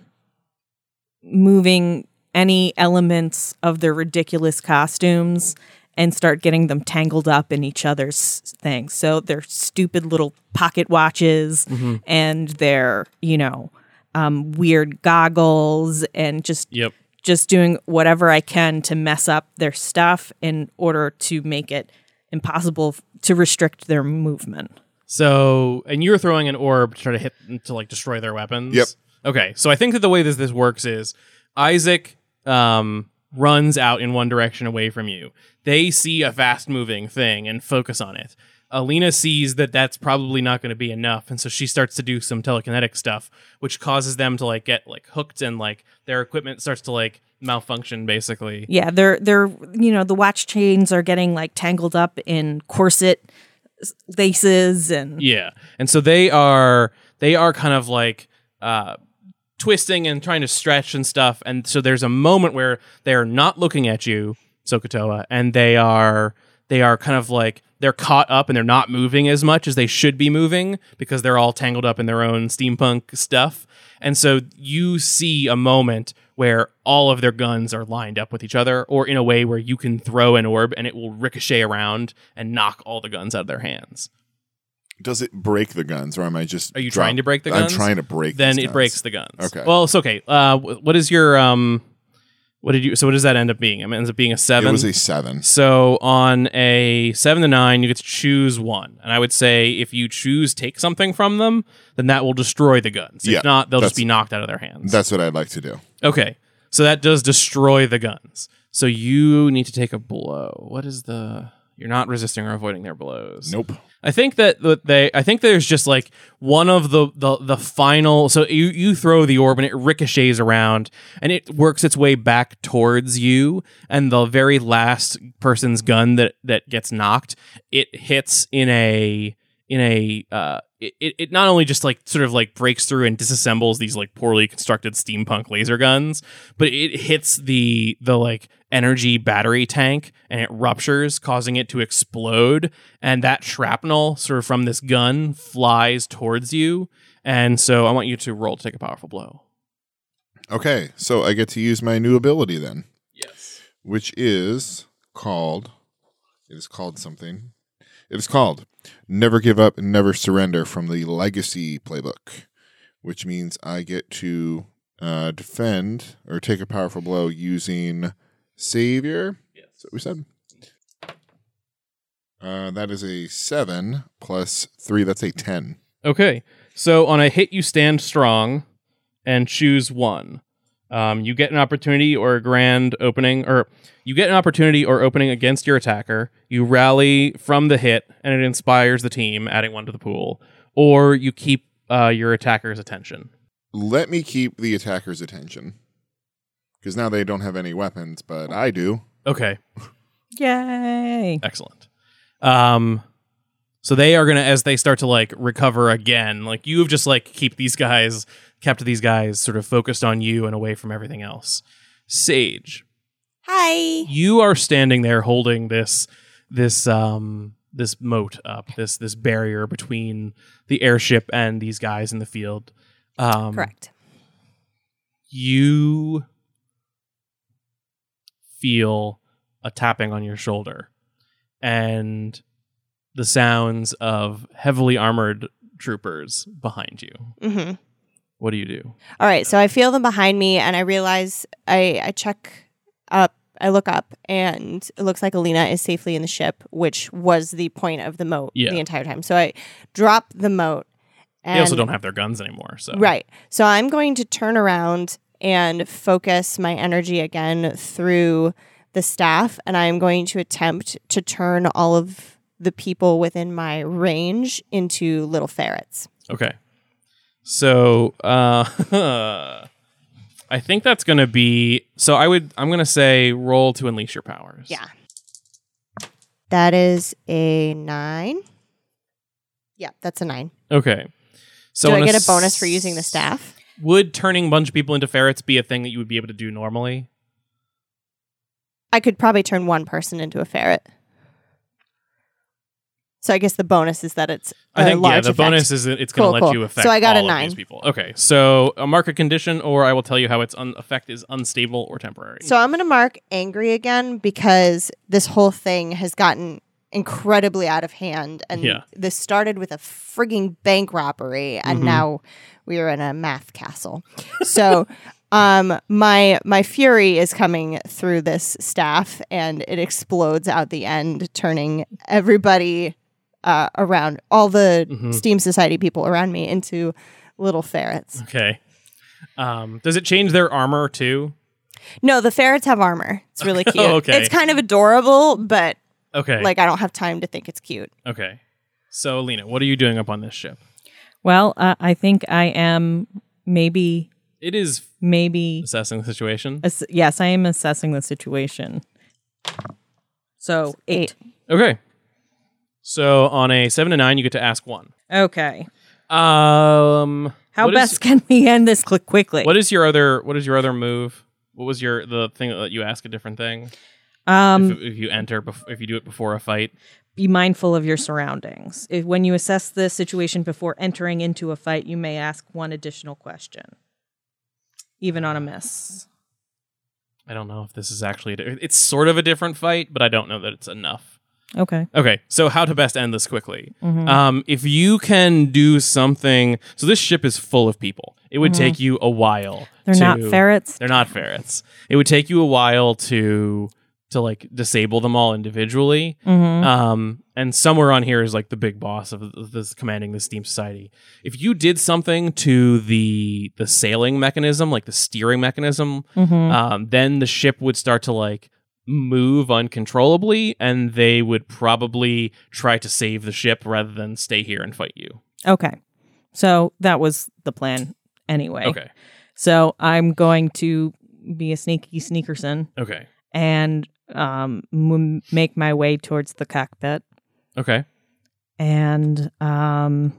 S5: moving any elements of their ridiculous costumes and start getting them tangled up in each other's things. So their stupid little pocket watches and their, you know, um, weird goggles and just
S1: Yep.
S5: just doing whatever I can to mess up their stuff in order to make it impossible f- to restrict their movement.
S1: So, and you're throwing an orb to try to hit to like destroy their weapons.
S3: Yep.
S1: Okay, so I think that the way that this works is Isaac um, runs out in one direction away from you. They see a fast moving thing and focus on it. Alina sees that that's probably not going to be enough, and so she starts to do some telekinetic stuff, which causes them to like get like hooked and like their equipment starts to like malfunction basically.
S5: Yeah, they're they're you know, the watch chains are getting like tangled up in corset s- laces and
S1: Yeah. And so they are they are kind of like uh twisting and trying to stretch and stuff. And so there's a moment where they're not looking at you, Sokotoa, and they are they are kind of like they're caught up and they're not moving as much as they should be moving because they're all tangled up in their own steampunk stuff. And so you see a moment where all of their guns are lined up with each other, or in a way where you can throw an orb and it will ricochet around and knock all the guns out of their hands.
S3: Does it break the guns, or am I just?
S1: Are you
S3: drop-
S1: trying to break the guns?
S3: I'm trying to break.
S1: Then
S3: these
S1: it
S3: guns.
S1: breaks the guns.
S3: Okay.
S1: Well, it's okay. Uh, wh- what is your um? What did you? So what does that end up being? I mean, it ends up being a seven.
S3: It was a seven.
S1: So on a seven to nine, you get to choose one, and I would say if you choose take something from them, then that will destroy the guns. If
S3: Yeah,
S1: not, they'll just
S3: that's-
S1: be knocked out of their hands.
S3: That's what I'd like to do.
S1: Okay, so that does destroy the guns. So you need to take a blow. What is the? You're not resisting or avoiding their blows.
S3: Nope.
S1: I think that the- they. I think there's just like one of the the the final. So you you throw the orb and it ricochets around and it works its way back towards you. And the very last person's gun that that gets knocked, it hits in a in a. Uh, it it it not only just like sort of like breaks through and disassembles these like poorly constructed steampunk laser guns, but it hits the the like energy battery tank and it ruptures, causing it to explode, and that shrapnel sort of from this gun flies towards you. And so I want you to roll to take a powerful blow.
S3: Okay, so I get to use my new ability then,
S1: Yes.
S3: which is called. It is called something. It is called Never Give Up and Never Surrender from the Legacy Playbook, which means I get to uh, defend or take a powerful blow using Savior.
S1: Yes.
S3: That's what we said. Uh, that is a seven plus three. That's a ten.
S1: Okay. So on a hit, you stand strong and choose one. Um, you get an opportunity or a grand opening, or you get an opportunity or opening against your attacker. You rally from the hit, and it inspires the team, adding one to the pool. Or you keep uh, your attacker's attention.
S3: Let me keep the attacker's attention. because now they don't have any weapons, but I do.
S1: Okay.
S5: Yay.
S1: Excellent. Um, so they are gonna, as they start to like recover again, like you have just like keep these guys, kept these guys sort of focused on you and away from everything else. Sage,
S4: Hi.
S1: you are standing there holding this, this, um, this moat up, this this barrier between the airship and these guys in the field. Um,
S4: Correct.
S1: You feel a tapping on your shoulder and the sounds of heavily armored troopers behind you.
S4: Mm-hmm.
S1: What do you do?
S4: All right, so I feel them behind me, and I realize I, I check up, I look up, and it looks like Alina is safely in the ship, which was the point of the moat
S1: Yeah.
S4: the entire time. So I drop the moat. And
S1: They also don't have their guns anymore. So
S4: Right. So I'm going to turn around and focus my energy again through the staff, and I'm going to attempt to turn all of the people within my range into little ferrets.
S1: Okay. So uh, I think that's going to be. So I would. I'm going to say roll to unleash your powers.
S4: Yeah. That is a nine. Yeah, that's a nine.
S1: Okay. So
S4: Do I
S1: on
S4: get
S1: s-
S4: a bonus for using the staff?
S1: Would turning a bunch of people into ferrets be a thing that you would be able to do normally?
S4: I could probably turn one person into a ferret. So I guess the bonus is that it's a
S1: I think yeah.
S4: large
S1: The
S4: effect.
S1: bonus is that it's going to
S4: Cool,
S1: let
S4: cool.
S1: you affect
S4: So I got a
S1: all of
S4: nine.
S1: these people. Okay. So a mark a condition, or I will tell you how its un- effect is unstable or temporary.
S4: So I'm going to mark angry again because this whole thing has gotten incredibly out of hand. And
S1: Yeah.
S4: this started with a frigging bank robbery, and
S1: Mhm.
S4: now we are in a math castle. So um, my my fury is coming through this staff, and it explodes out the end, turning everybody uh, around, all the
S1: Mhm.
S4: Steam Society people around me, into little ferrets.
S1: Okay. Um, does it change their armor too?
S4: No, the ferrets have armor. It's really cute.
S1: Okay.
S4: It's kind of adorable, but
S1: Okay.
S4: like I don't have time to think it's cute.
S1: Okay. So, Lena, what are you doing up on this ship?
S5: Well, uh, I think I am maybe,
S1: It is
S5: maybe.
S1: assessing the situation.
S5: Ass- yes, I am assessing the situation. So eight.
S1: Okay. So on a seven to nine, you get to ask one.
S5: Okay.
S1: Um,
S5: How
S1: what is-
S5: best can we end this quick quickly?
S1: what is your other? What is your other move? What was your the thing that let you ask a different thing?
S5: um,
S1: if, if you enter, bef- if you do it before a fight.
S5: be mindful of your surroundings. If, when you assess the situation before entering into a fight, you may ask one additional question, even on a miss.
S1: I don't know if this is actually. A di- it's sort of a different fight, but I don't know that it's enough.
S5: Okay.
S1: Okay, so how to best end this quickly?
S5: Mhm.
S1: Um, if you can do something, so this ship is full of people. It would
S5: Mhm.
S1: take you a while.
S5: They're
S1: to,
S5: not ferrets.
S1: They're not ferrets. It would take you a while to to like disable them all individually.
S5: Mhm.
S1: Um, and somewhere on here is like the big boss of of this commanding the Steam Society. If you did something to the the sailing mechanism, like the steering mechanism,
S5: Mhm.
S1: um, then the ship would start to like move uncontrollably, and they would probably try to save the ship rather than stay here and fight you.
S5: Okay. So that was the plan anyway.
S1: Okay.
S5: So I'm going to be a sneaky sneakerson
S1: Okay.
S5: and um, m- make my way towards the cockpit.
S1: Okay.
S5: And um,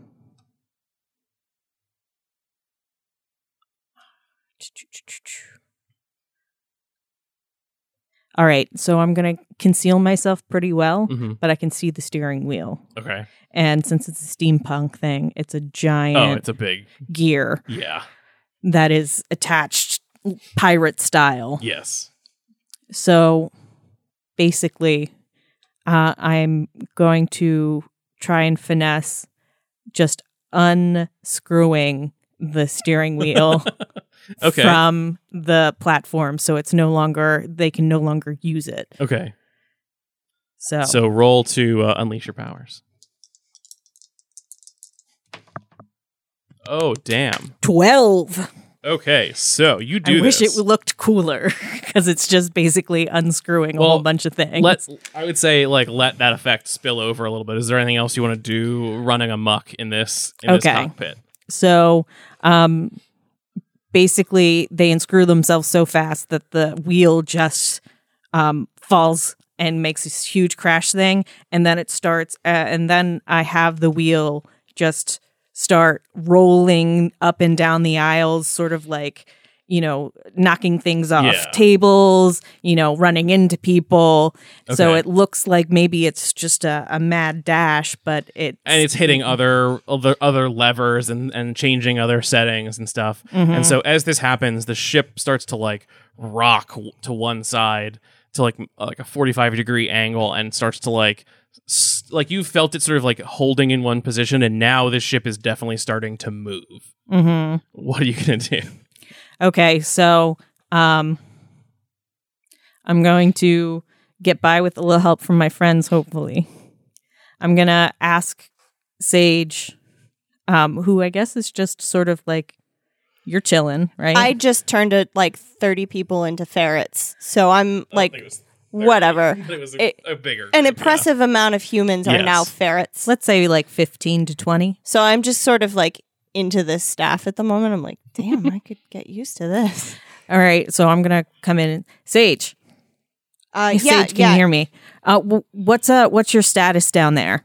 S5: all right, so I'm going to conceal myself pretty well,
S1: hmm
S5: but I can see the steering wheel.
S1: Okay.
S5: And since it's a steampunk thing, it's a giant
S1: Oh, it's a big.
S5: gear
S1: Yeah.
S5: that is attached pirate style.
S1: Yes.
S5: So basically, uh, I'm going to try and finesse just unscrewing the steering wheel
S1: Okay.
S5: from the platform so it's no longer, they can no longer use it.
S1: Okay.
S5: So,
S1: So roll to uh, unleash your powers. Oh, damn.
S5: twelve.
S1: Okay, so you do
S5: I wish
S1: this.
S5: it looked cooler because it's just basically unscrewing a
S1: Well,
S5: whole bunch of things.
S1: Let's. I would say like let that effect spill over a little bit. Is there anything else you want to do running amok in this in this
S5: Okay.
S1: cockpit?
S5: So, um, basically they unscrew themselves so fast that the wheel just um, falls and makes this huge crash thing, and then it starts, uh, and then I have the wheel just start rolling up and down the aisles, sort of like, you know, knocking things off
S1: Yeah.
S5: tables, you know, running into people. So
S1: Okay.
S5: it looks like maybe it's just a, a mad dash, but it's
S1: and it's hitting other other other levers and and changing other settings and stuff.
S5: Mm-hmm.
S1: And so as this happens, the ship starts to like rock w- to one side to like m- like a forty-five degree angle and starts to like s- like you felt it sort of like holding in one position, and now this ship is definitely starting to move.
S5: Mm-hmm.
S1: What are you gonna do?
S5: Okay, so um, I'm going to get by with a little help from my friends, hopefully. I'm going to ask Sage, um, who I guess is just sort of like, you're chilling, right?
S4: I just turned it like thirty people into ferrets, so I'm like,
S1: it was
S4: whatever.
S1: It was
S4: It-
S1: a, a bigger
S4: An
S1: group,
S4: impressive amount of humans are
S1: Yes.
S4: now ferrets.
S5: Let's say like fifteen to twenty.
S4: So I'm just sort of like into this staff at the moment. I'm like, damn, I could get used to this.
S5: All right, so I'm going to come in. And, Sage,
S4: Uh,
S5: Sage,
S4: yeah,
S5: can
S4: yeah.
S5: you hear me? Uh, w- what's uh, what's your status down there?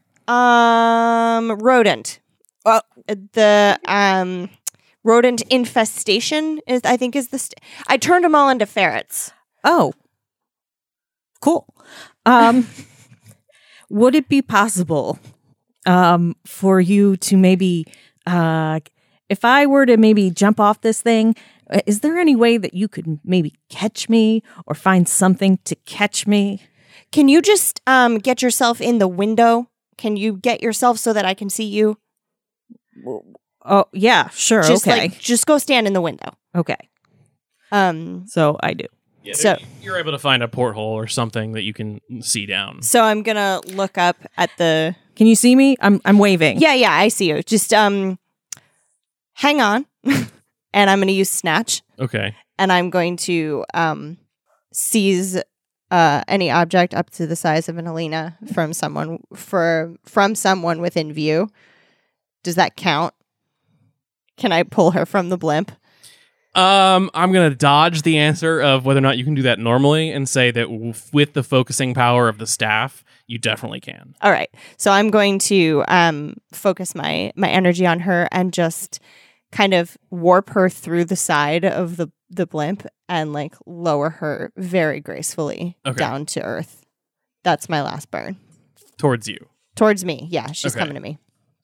S4: Um, rodent. Well, the um, rodent infestation is, I think, is the. St- I turned them all into ferrets.
S5: Oh, cool. Um, would it be possible um, for you to maybe, uh, if I were to maybe jump off this thing, uh, is there any way that you could maybe catch me or find something to catch me?
S4: Can you just um get yourself in the window? Can you get yourself so that I can see you?
S5: Oh, yeah, sure.
S4: Just
S5: okay.
S4: like, just go stand in the window.
S5: okay.
S4: Um,
S5: So I do.
S1: Yeah,
S4: So-
S1: you're able to find a porthole or something that you can see down.
S4: so I'm gonna look up at the.
S5: Can you see me? I'm I'm waving.
S4: Yeah, yeah, I see you. Just um, hang on, and I'm gonna use snatch,
S1: Okay.
S4: and I'm going to um seize uh any object up to the size of an Alina from someone for from someone within view. Does that count? Can I pull her from the blimp?
S1: Um, I'm gonna dodge the answer of whether or not you can do that normally, and say that w- with the focusing power of the staff, you definitely can.
S4: All right. So I'm going to um, focus my my energy on her and just kind of warp her through the side of the the blimp and like lower her very gracefully
S1: Okay.
S4: down to earth. That's my last burn.
S1: Towards you.
S4: Towards me. Yeah, she's
S1: Okay.
S4: coming to me.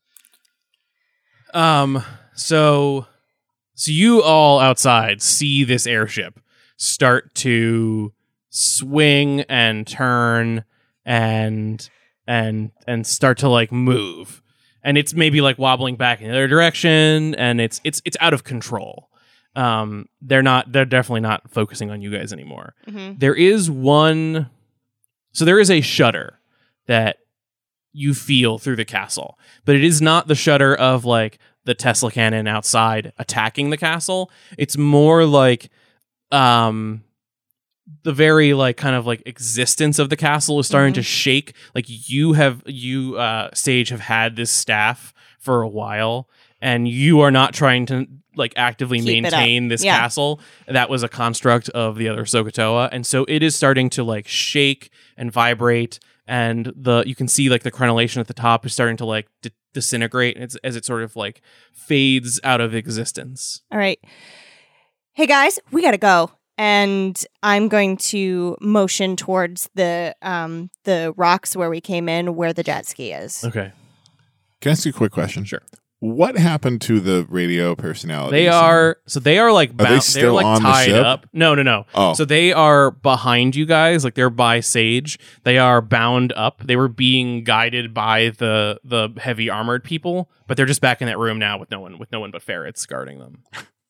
S1: Um. So, so you all outside see this airship start to swing and turn and and and start to like move, and it's maybe like wobbling back in the other direction, and it's it's it's out of control. Um. They're not. They're definitely not focusing on you guys anymore.
S4: Mm-hmm.
S1: There is one. So there is a shutter that you feel through the castle, but it is not the shutter of like the Tesla cannon outside attacking the castle. It's more like um the very like kind of like existence of the castle is starting to shake. Like you have you uh Sage have had this staff for a while, and you are not trying to like actively
S4: Keep it up.
S1: maintain this
S4: Yeah.
S1: castle. That was a construct of the other Sokotoa, and so it is starting to like shake and vibrate, and the you can see like the crenellation at the top is starting to like d- disintegrate as, as it sort of like fades out of existence.
S4: All right. Hey guys, we gotta go. And I'm going to motion towards the um the rocks where we came in, where the jet ski is.
S1: Okay,
S3: Can I ask you a quick question?
S1: sure.
S3: What happened to the radio personalities?
S1: They are so they are like
S3: Are they
S1: bound,
S3: still
S1: they're like
S3: on the
S1: tied
S3: ship?
S1: up. No, no, no.
S3: Oh.
S1: So they are behind you guys, like they're by Sage. They are bound up. They were being guided by the the heavy armored people, but they're just back in that room now with no one with no one but ferrets guarding them.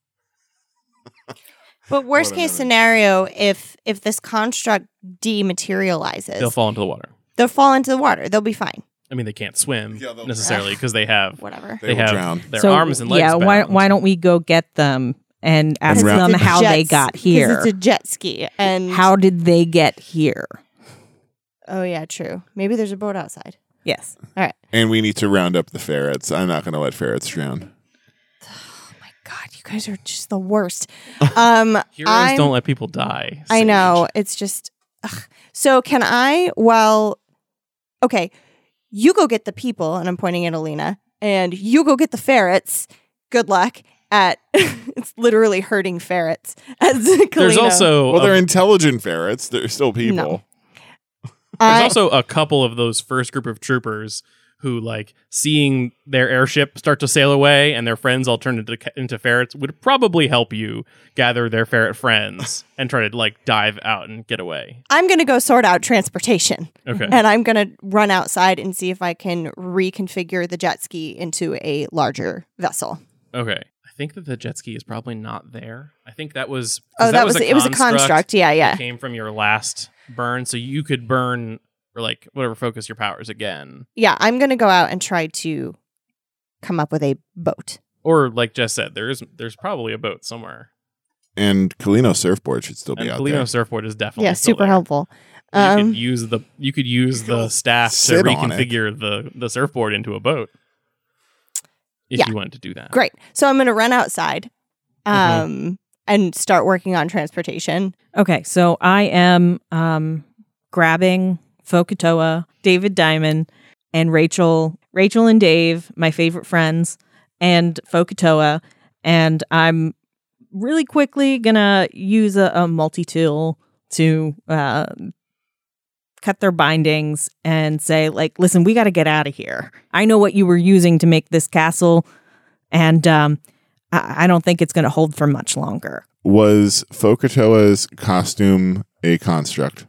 S4: But worst
S3: What
S4: case
S3: another-
S4: scenario, if if this construct dematerializes,
S1: They'll fall into the water.
S4: they'll fall into the water. They'll be fine.
S1: I mean, they can't swim
S3: Yeah, they'll-
S1: necessarily because they have
S4: Whatever.
S3: They
S1: they
S3: will
S1: have
S3: drown.
S1: their
S5: so,
S1: arms and legs.
S5: yeah, why
S1: bound.
S5: why don't we go get them and ask
S3: wrap-
S5: them
S3: It's a
S5: how
S4: Jet
S5: they
S4: s-
S5: got
S4: 'cause
S5: here?
S4: It's a jet ski, and
S5: How did they get here?
S4: Oh yeah, true. Maybe there's a boat outside.
S5: Yes.
S4: All right.
S3: And we need to round up the ferrets. I'm not going to let ferrets drown.
S4: Oh my god, you guys are just the worst. Um,
S1: Heroes
S4: I'm-
S1: don't let people die.
S4: I
S1: Sage.
S4: know. It's just. Ugh. So can I, well, okay, you go get the people, and I'm pointing at Alina, and you go get the ferrets. Good luck at, it's literally herding ferrets. As
S1: There's
S4: Kalina.
S1: also
S3: Well,
S1: a-
S3: they're intelligent ferrets. They're still people.
S4: No.
S1: There's
S4: I-
S1: also a couple of those first group of troopers who, like, seeing their airship start to sail away and their friends all turn into into ferrets would probably help you gather their ferret friends and try to, like, dive out and get away.
S4: I'm going to go sort out transportation.
S1: Okay.
S4: And I'm going to run outside and see if I can reconfigure the jet ski into a larger vessel.
S1: Okay. I think that the jet ski is probably not there. I think that was 'cause
S4: Oh, that, was,
S1: a
S4: it was a construct. Yeah,
S1: that
S4: yeah.
S1: came from your last burn, so you could burn or like whatever focus your powers again.
S4: Yeah, I'm going to go out and try to come up with a boat.
S1: Or like Jess said, there is there's probably a boat somewhere.
S3: And Kalino's surfboard should still be
S1: And
S3: out
S1: Kalino's
S3: there.
S1: surfboard is definitely
S4: Yeah,
S1: still
S4: super
S1: there.
S4: helpful.
S1: You
S4: Um,
S1: could use the you could use the staff to
S3: sit on it.
S1: reconfigure the the surfboard into a boat if
S4: Yeah.
S1: you wanted to do that.
S4: Great. So I'm going to run outside um,
S1: Mm-hmm.
S4: and start working on transportation.
S5: Okay, so I am um, grabbing Fokutoa, David Diamond, and Rachel, Rachel and Dave, my favorite friends, and Fokutoa, and I'm really quickly gonna use a, a multi-tool to uh, cut their bindings and say, like, listen, we got to get out of here. I know what you were using to make this castle, and um, I, I don't think it's going to hold for much longer.
S3: Was Fokutoa's costume a construct?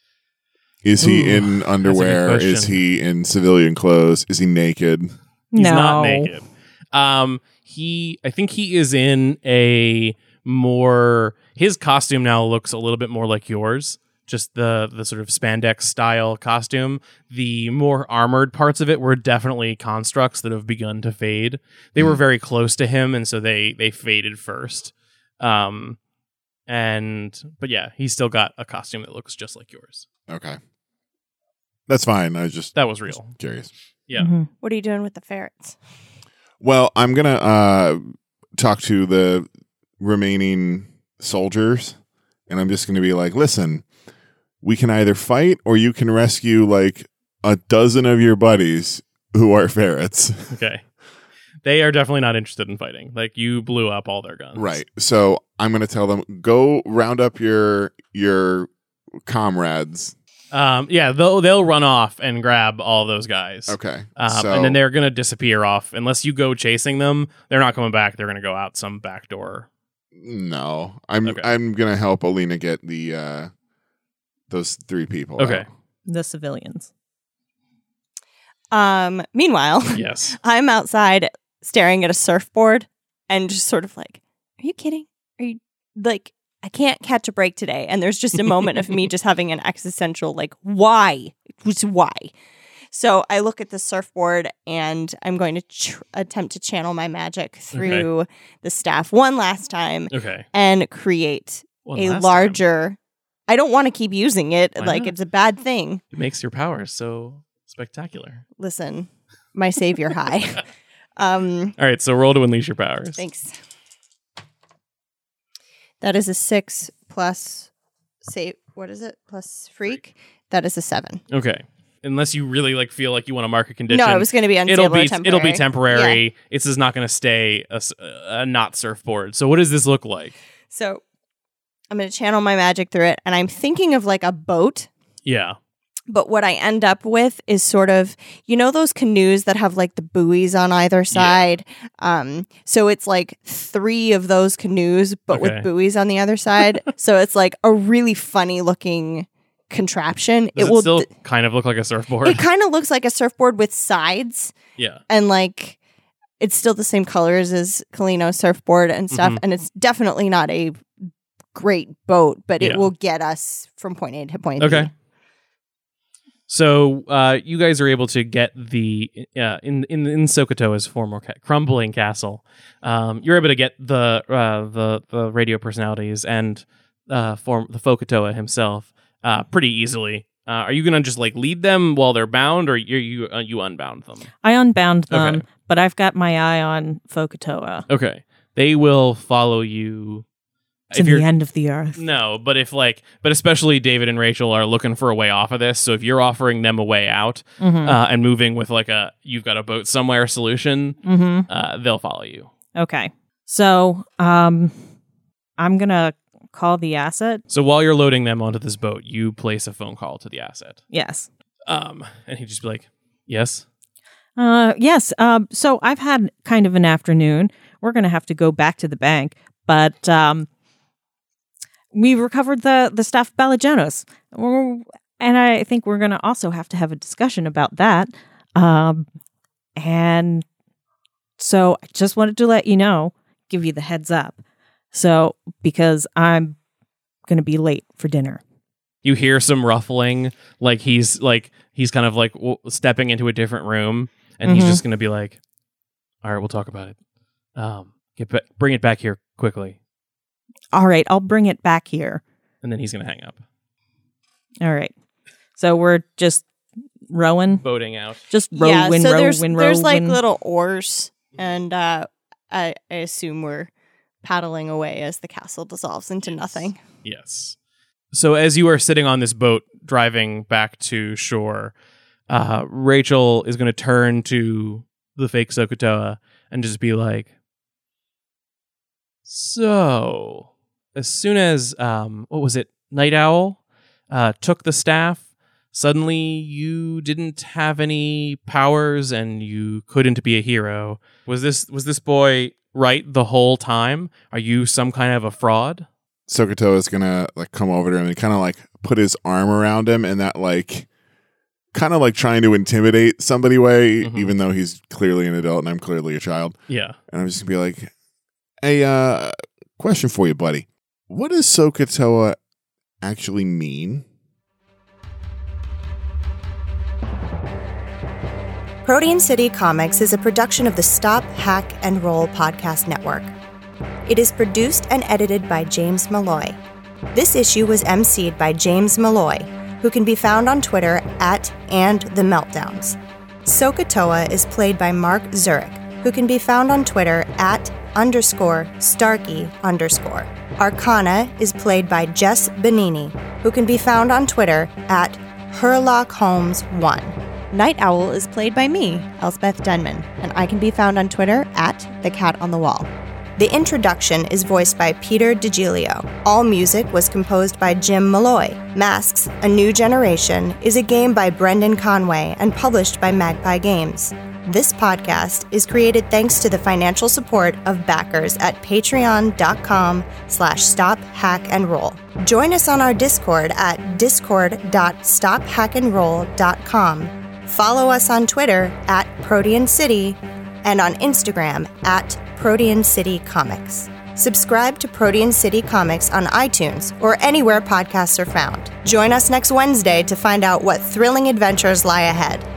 S3: Is he
S1: Ooh,
S3: in
S1: that's a
S3: underwear?
S1: good
S3: Is
S1: question.
S3: he in civilian clothes? Is he naked?
S1: He's
S5: no.
S1: not naked. Um, he, I think he is in a more. His costume now looks a little bit more like yours. Just the the sort of spandex style costume. The more armored parts of it were definitely constructs that have begun to fade. They were very close to him, and so they they faded first. Um, and but yeah, he's still got a costume that looks just like yours.
S3: Okay. That's fine. I was just
S1: That was real.
S3: curious.
S1: Yeah.
S5: Mhm.
S4: What are you doing with the ferrets?
S3: Well, I'm going to uh, talk to the remaining soldiers, and I'm just going to be like, listen, we can either fight or you can rescue like a dozen of your buddies who are ferrets.
S1: Okay. They are definitely not interested in fighting. Like, you blew up all their guns.
S3: Right. So I'm going to tell them, go round up your your comrades.
S1: Um, yeah, they'll they'll run off and grab all those guys.
S3: Okay.
S1: Um,
S3: so,
S1: and then they're gonna disappear off unless you go chasing them. They're not coming back. They're gonna go out some back door.
S3: no, I'm
S1: Okay.
S3: I'm going to help Alina get the uh, those three people.
S1: Okay.
S3: out.
S5: The civilians.
S4: Um, meanwhile,
S1: Yes.
S4: I'm outside staring at a surfboard and just sort of like, are you kidding? Are you like, I can't catch a break today. And there's just a moment of me just having an existential, like, why? Just why? So I look at the surfboard and I'm going to tr- attempt to channel my magic through the staff one last time
S1: Okay.
S4: and create
S1: One
S4: a
S1: last
S4: larger. I don't want to keep using it.
S1: Why
S4: like,
S1: not?
S4: it's a bad thing.
S1: It makes your powers so spectacular.
S4: Listen, my savior high. Um,
S1: All right, so roll to unleash your powers.
S4: Thanks. That is a six plus save. What is it? Plus freak. That is a seven.
S1: Okay. Unless you really like feel like you want to mark a condition.
S4: No, it was going to be unstable.
S1: It'll be
S4: or temporary.
S1: it'll be temporary. This is not going to stay a, s- a not surfboard. So what does this look like?
S4: So I'm going to channel my magic through it, and I'm thinking of like a boat.
S1: Yeah.
S4: But what I end up with is sort of, you know, those canoes that have like the buoys on either side. Um, so it's like three of those canoes, but
S1: Okay.
S4: with buoys on the other side. So it's like a really funny looking contraption.
S1: Does it,
S4: will.
S1: still
S4: d-
S1: kind of look like a surfboard?
S4: it kind of looks like a surfboard with sides,
S1: yeah.
S4: and like it's still the same colors as Kalino's surfboard and stuff.
S1: Mhm.
S4: And it's definitely not a great boat, but it
S1: Yeah.
S4: will get us from point A to point
S1: Okay.
S4: B.
S1: So uh, you guys are able to get the uh, in in in Sokotoa's former ca- crumbling castle. Um, you're able to get the uh, the the radio personalities and uh, form the Fokotoa himself uh, pretty easily. Uh, are you gonna just like lead them while they're bound, or you you uh, you unbound them?
S5: I unbound them,
S1: Okay.
S5: but I've got my eye on Fokatoa.
S1: Okay, they will follow you.
S5: To the end of the earth.
S1: No, but if like, but especially David and Rachel are looking for a way off of this. So if you're offering them a way out
S5: Mm-hmm.
S1: uh, and moving with like a you've got a boat somewhere solution,
S5: Mm-hmm.
S1: uh, they'll follow you.
S5: Okay. So, um, I'm going to call the asset.
S1: So while you're loading them onto this boat, you place a phone call to the asset.
S5: Yes.
S1: Um, and he'd just be like, "Yes,
S5: Uh, yes. Um, so I've had kind of an afternoon. We're going to have to go back to the bank, but, um, we recovered the, the stuff Bellagenos. We're- And I think we're going to also have to have a discussion about that. Um, and so I just wanted to let you know, give you the heads up. So, because I'm going to be late for dinner.
S1: You hear some ruffling, like he's like he's kind of like w- stepping into a different room, and he's
S5: Mhm.
S1: just gonna be like, "All right, we'll talk about it. Um, get ba- bring it back here quickly,"
S5: All right, I'll bring it back here.
S1: and then he's gonna hang up,
S5: All right. So we're just rowing,
S1: boating out.
S5: just row,
S4: yeah,
S5: win,
S4: so
S5: row,
S4: there's
S5: win, row,
S4: there's like
S5: win.
S4: little oars, and uh, I, I assume we're paddling away as the castle dissolves into nothing.
S1: Yes. So as you are sitting on this boat driving back to shore, uh, Rachel is going to turn to the fake Sokotoa and just be like, "So, as soon as, um, what was it, Night Owl uh, took the staff, suddenly you didn't have any powers and you couldn't be a hero. Was this was this boy right the whole time? Are you some kind of a fraud?"
S3: Sokotoa is gonna like come over to him and kind of like put his arm around him in that like kind of like trying to intimidate somebody way,
S1: Mhm.
S3: even though he's clearly an adult and I'm clearly a child.
S1: Yeah.
S3: And I'm just gonna be like, "Hey, uh, question for you, buddy. What does Sokotoa actually mean?"
S6: Protean City Comics is a production of the Stop, Hack, and Roll podcast network. It is produced and edited by James Malloy. This issue was emceed by James Malloy, who can be found on Twitter at and the Meltdowns. Sokotoa is played by Mark Zurich, who can be found on Twitter at underscore Starkey underscore. Arcana is played by Jess Benini, who can be found on Twitter at Herlock Holmes one.
S4: Night Owl is played by me, Elspeth Denman, and I can be found on Twitter at the Cat on the Wall.
S6: The introduction is voiced by Peter DiGilio. All music was composed by Jim Malloy. Masks: A New Generation is a game by Brendan Conway and published by Magpie Games. This podcast is created thanks to the financial support of backers at patreon.com slash stop hack and roll. Join us on our Discord at discord dot stop hack and roll dot com. Follow us on Twitter at Protean City and on Instagram at Protean City Comics. Subscribe to Protean City Comics on iTunes or anywhere podcasts are found. Join us next Wednesday to find out what thrilling adventures lie ahead.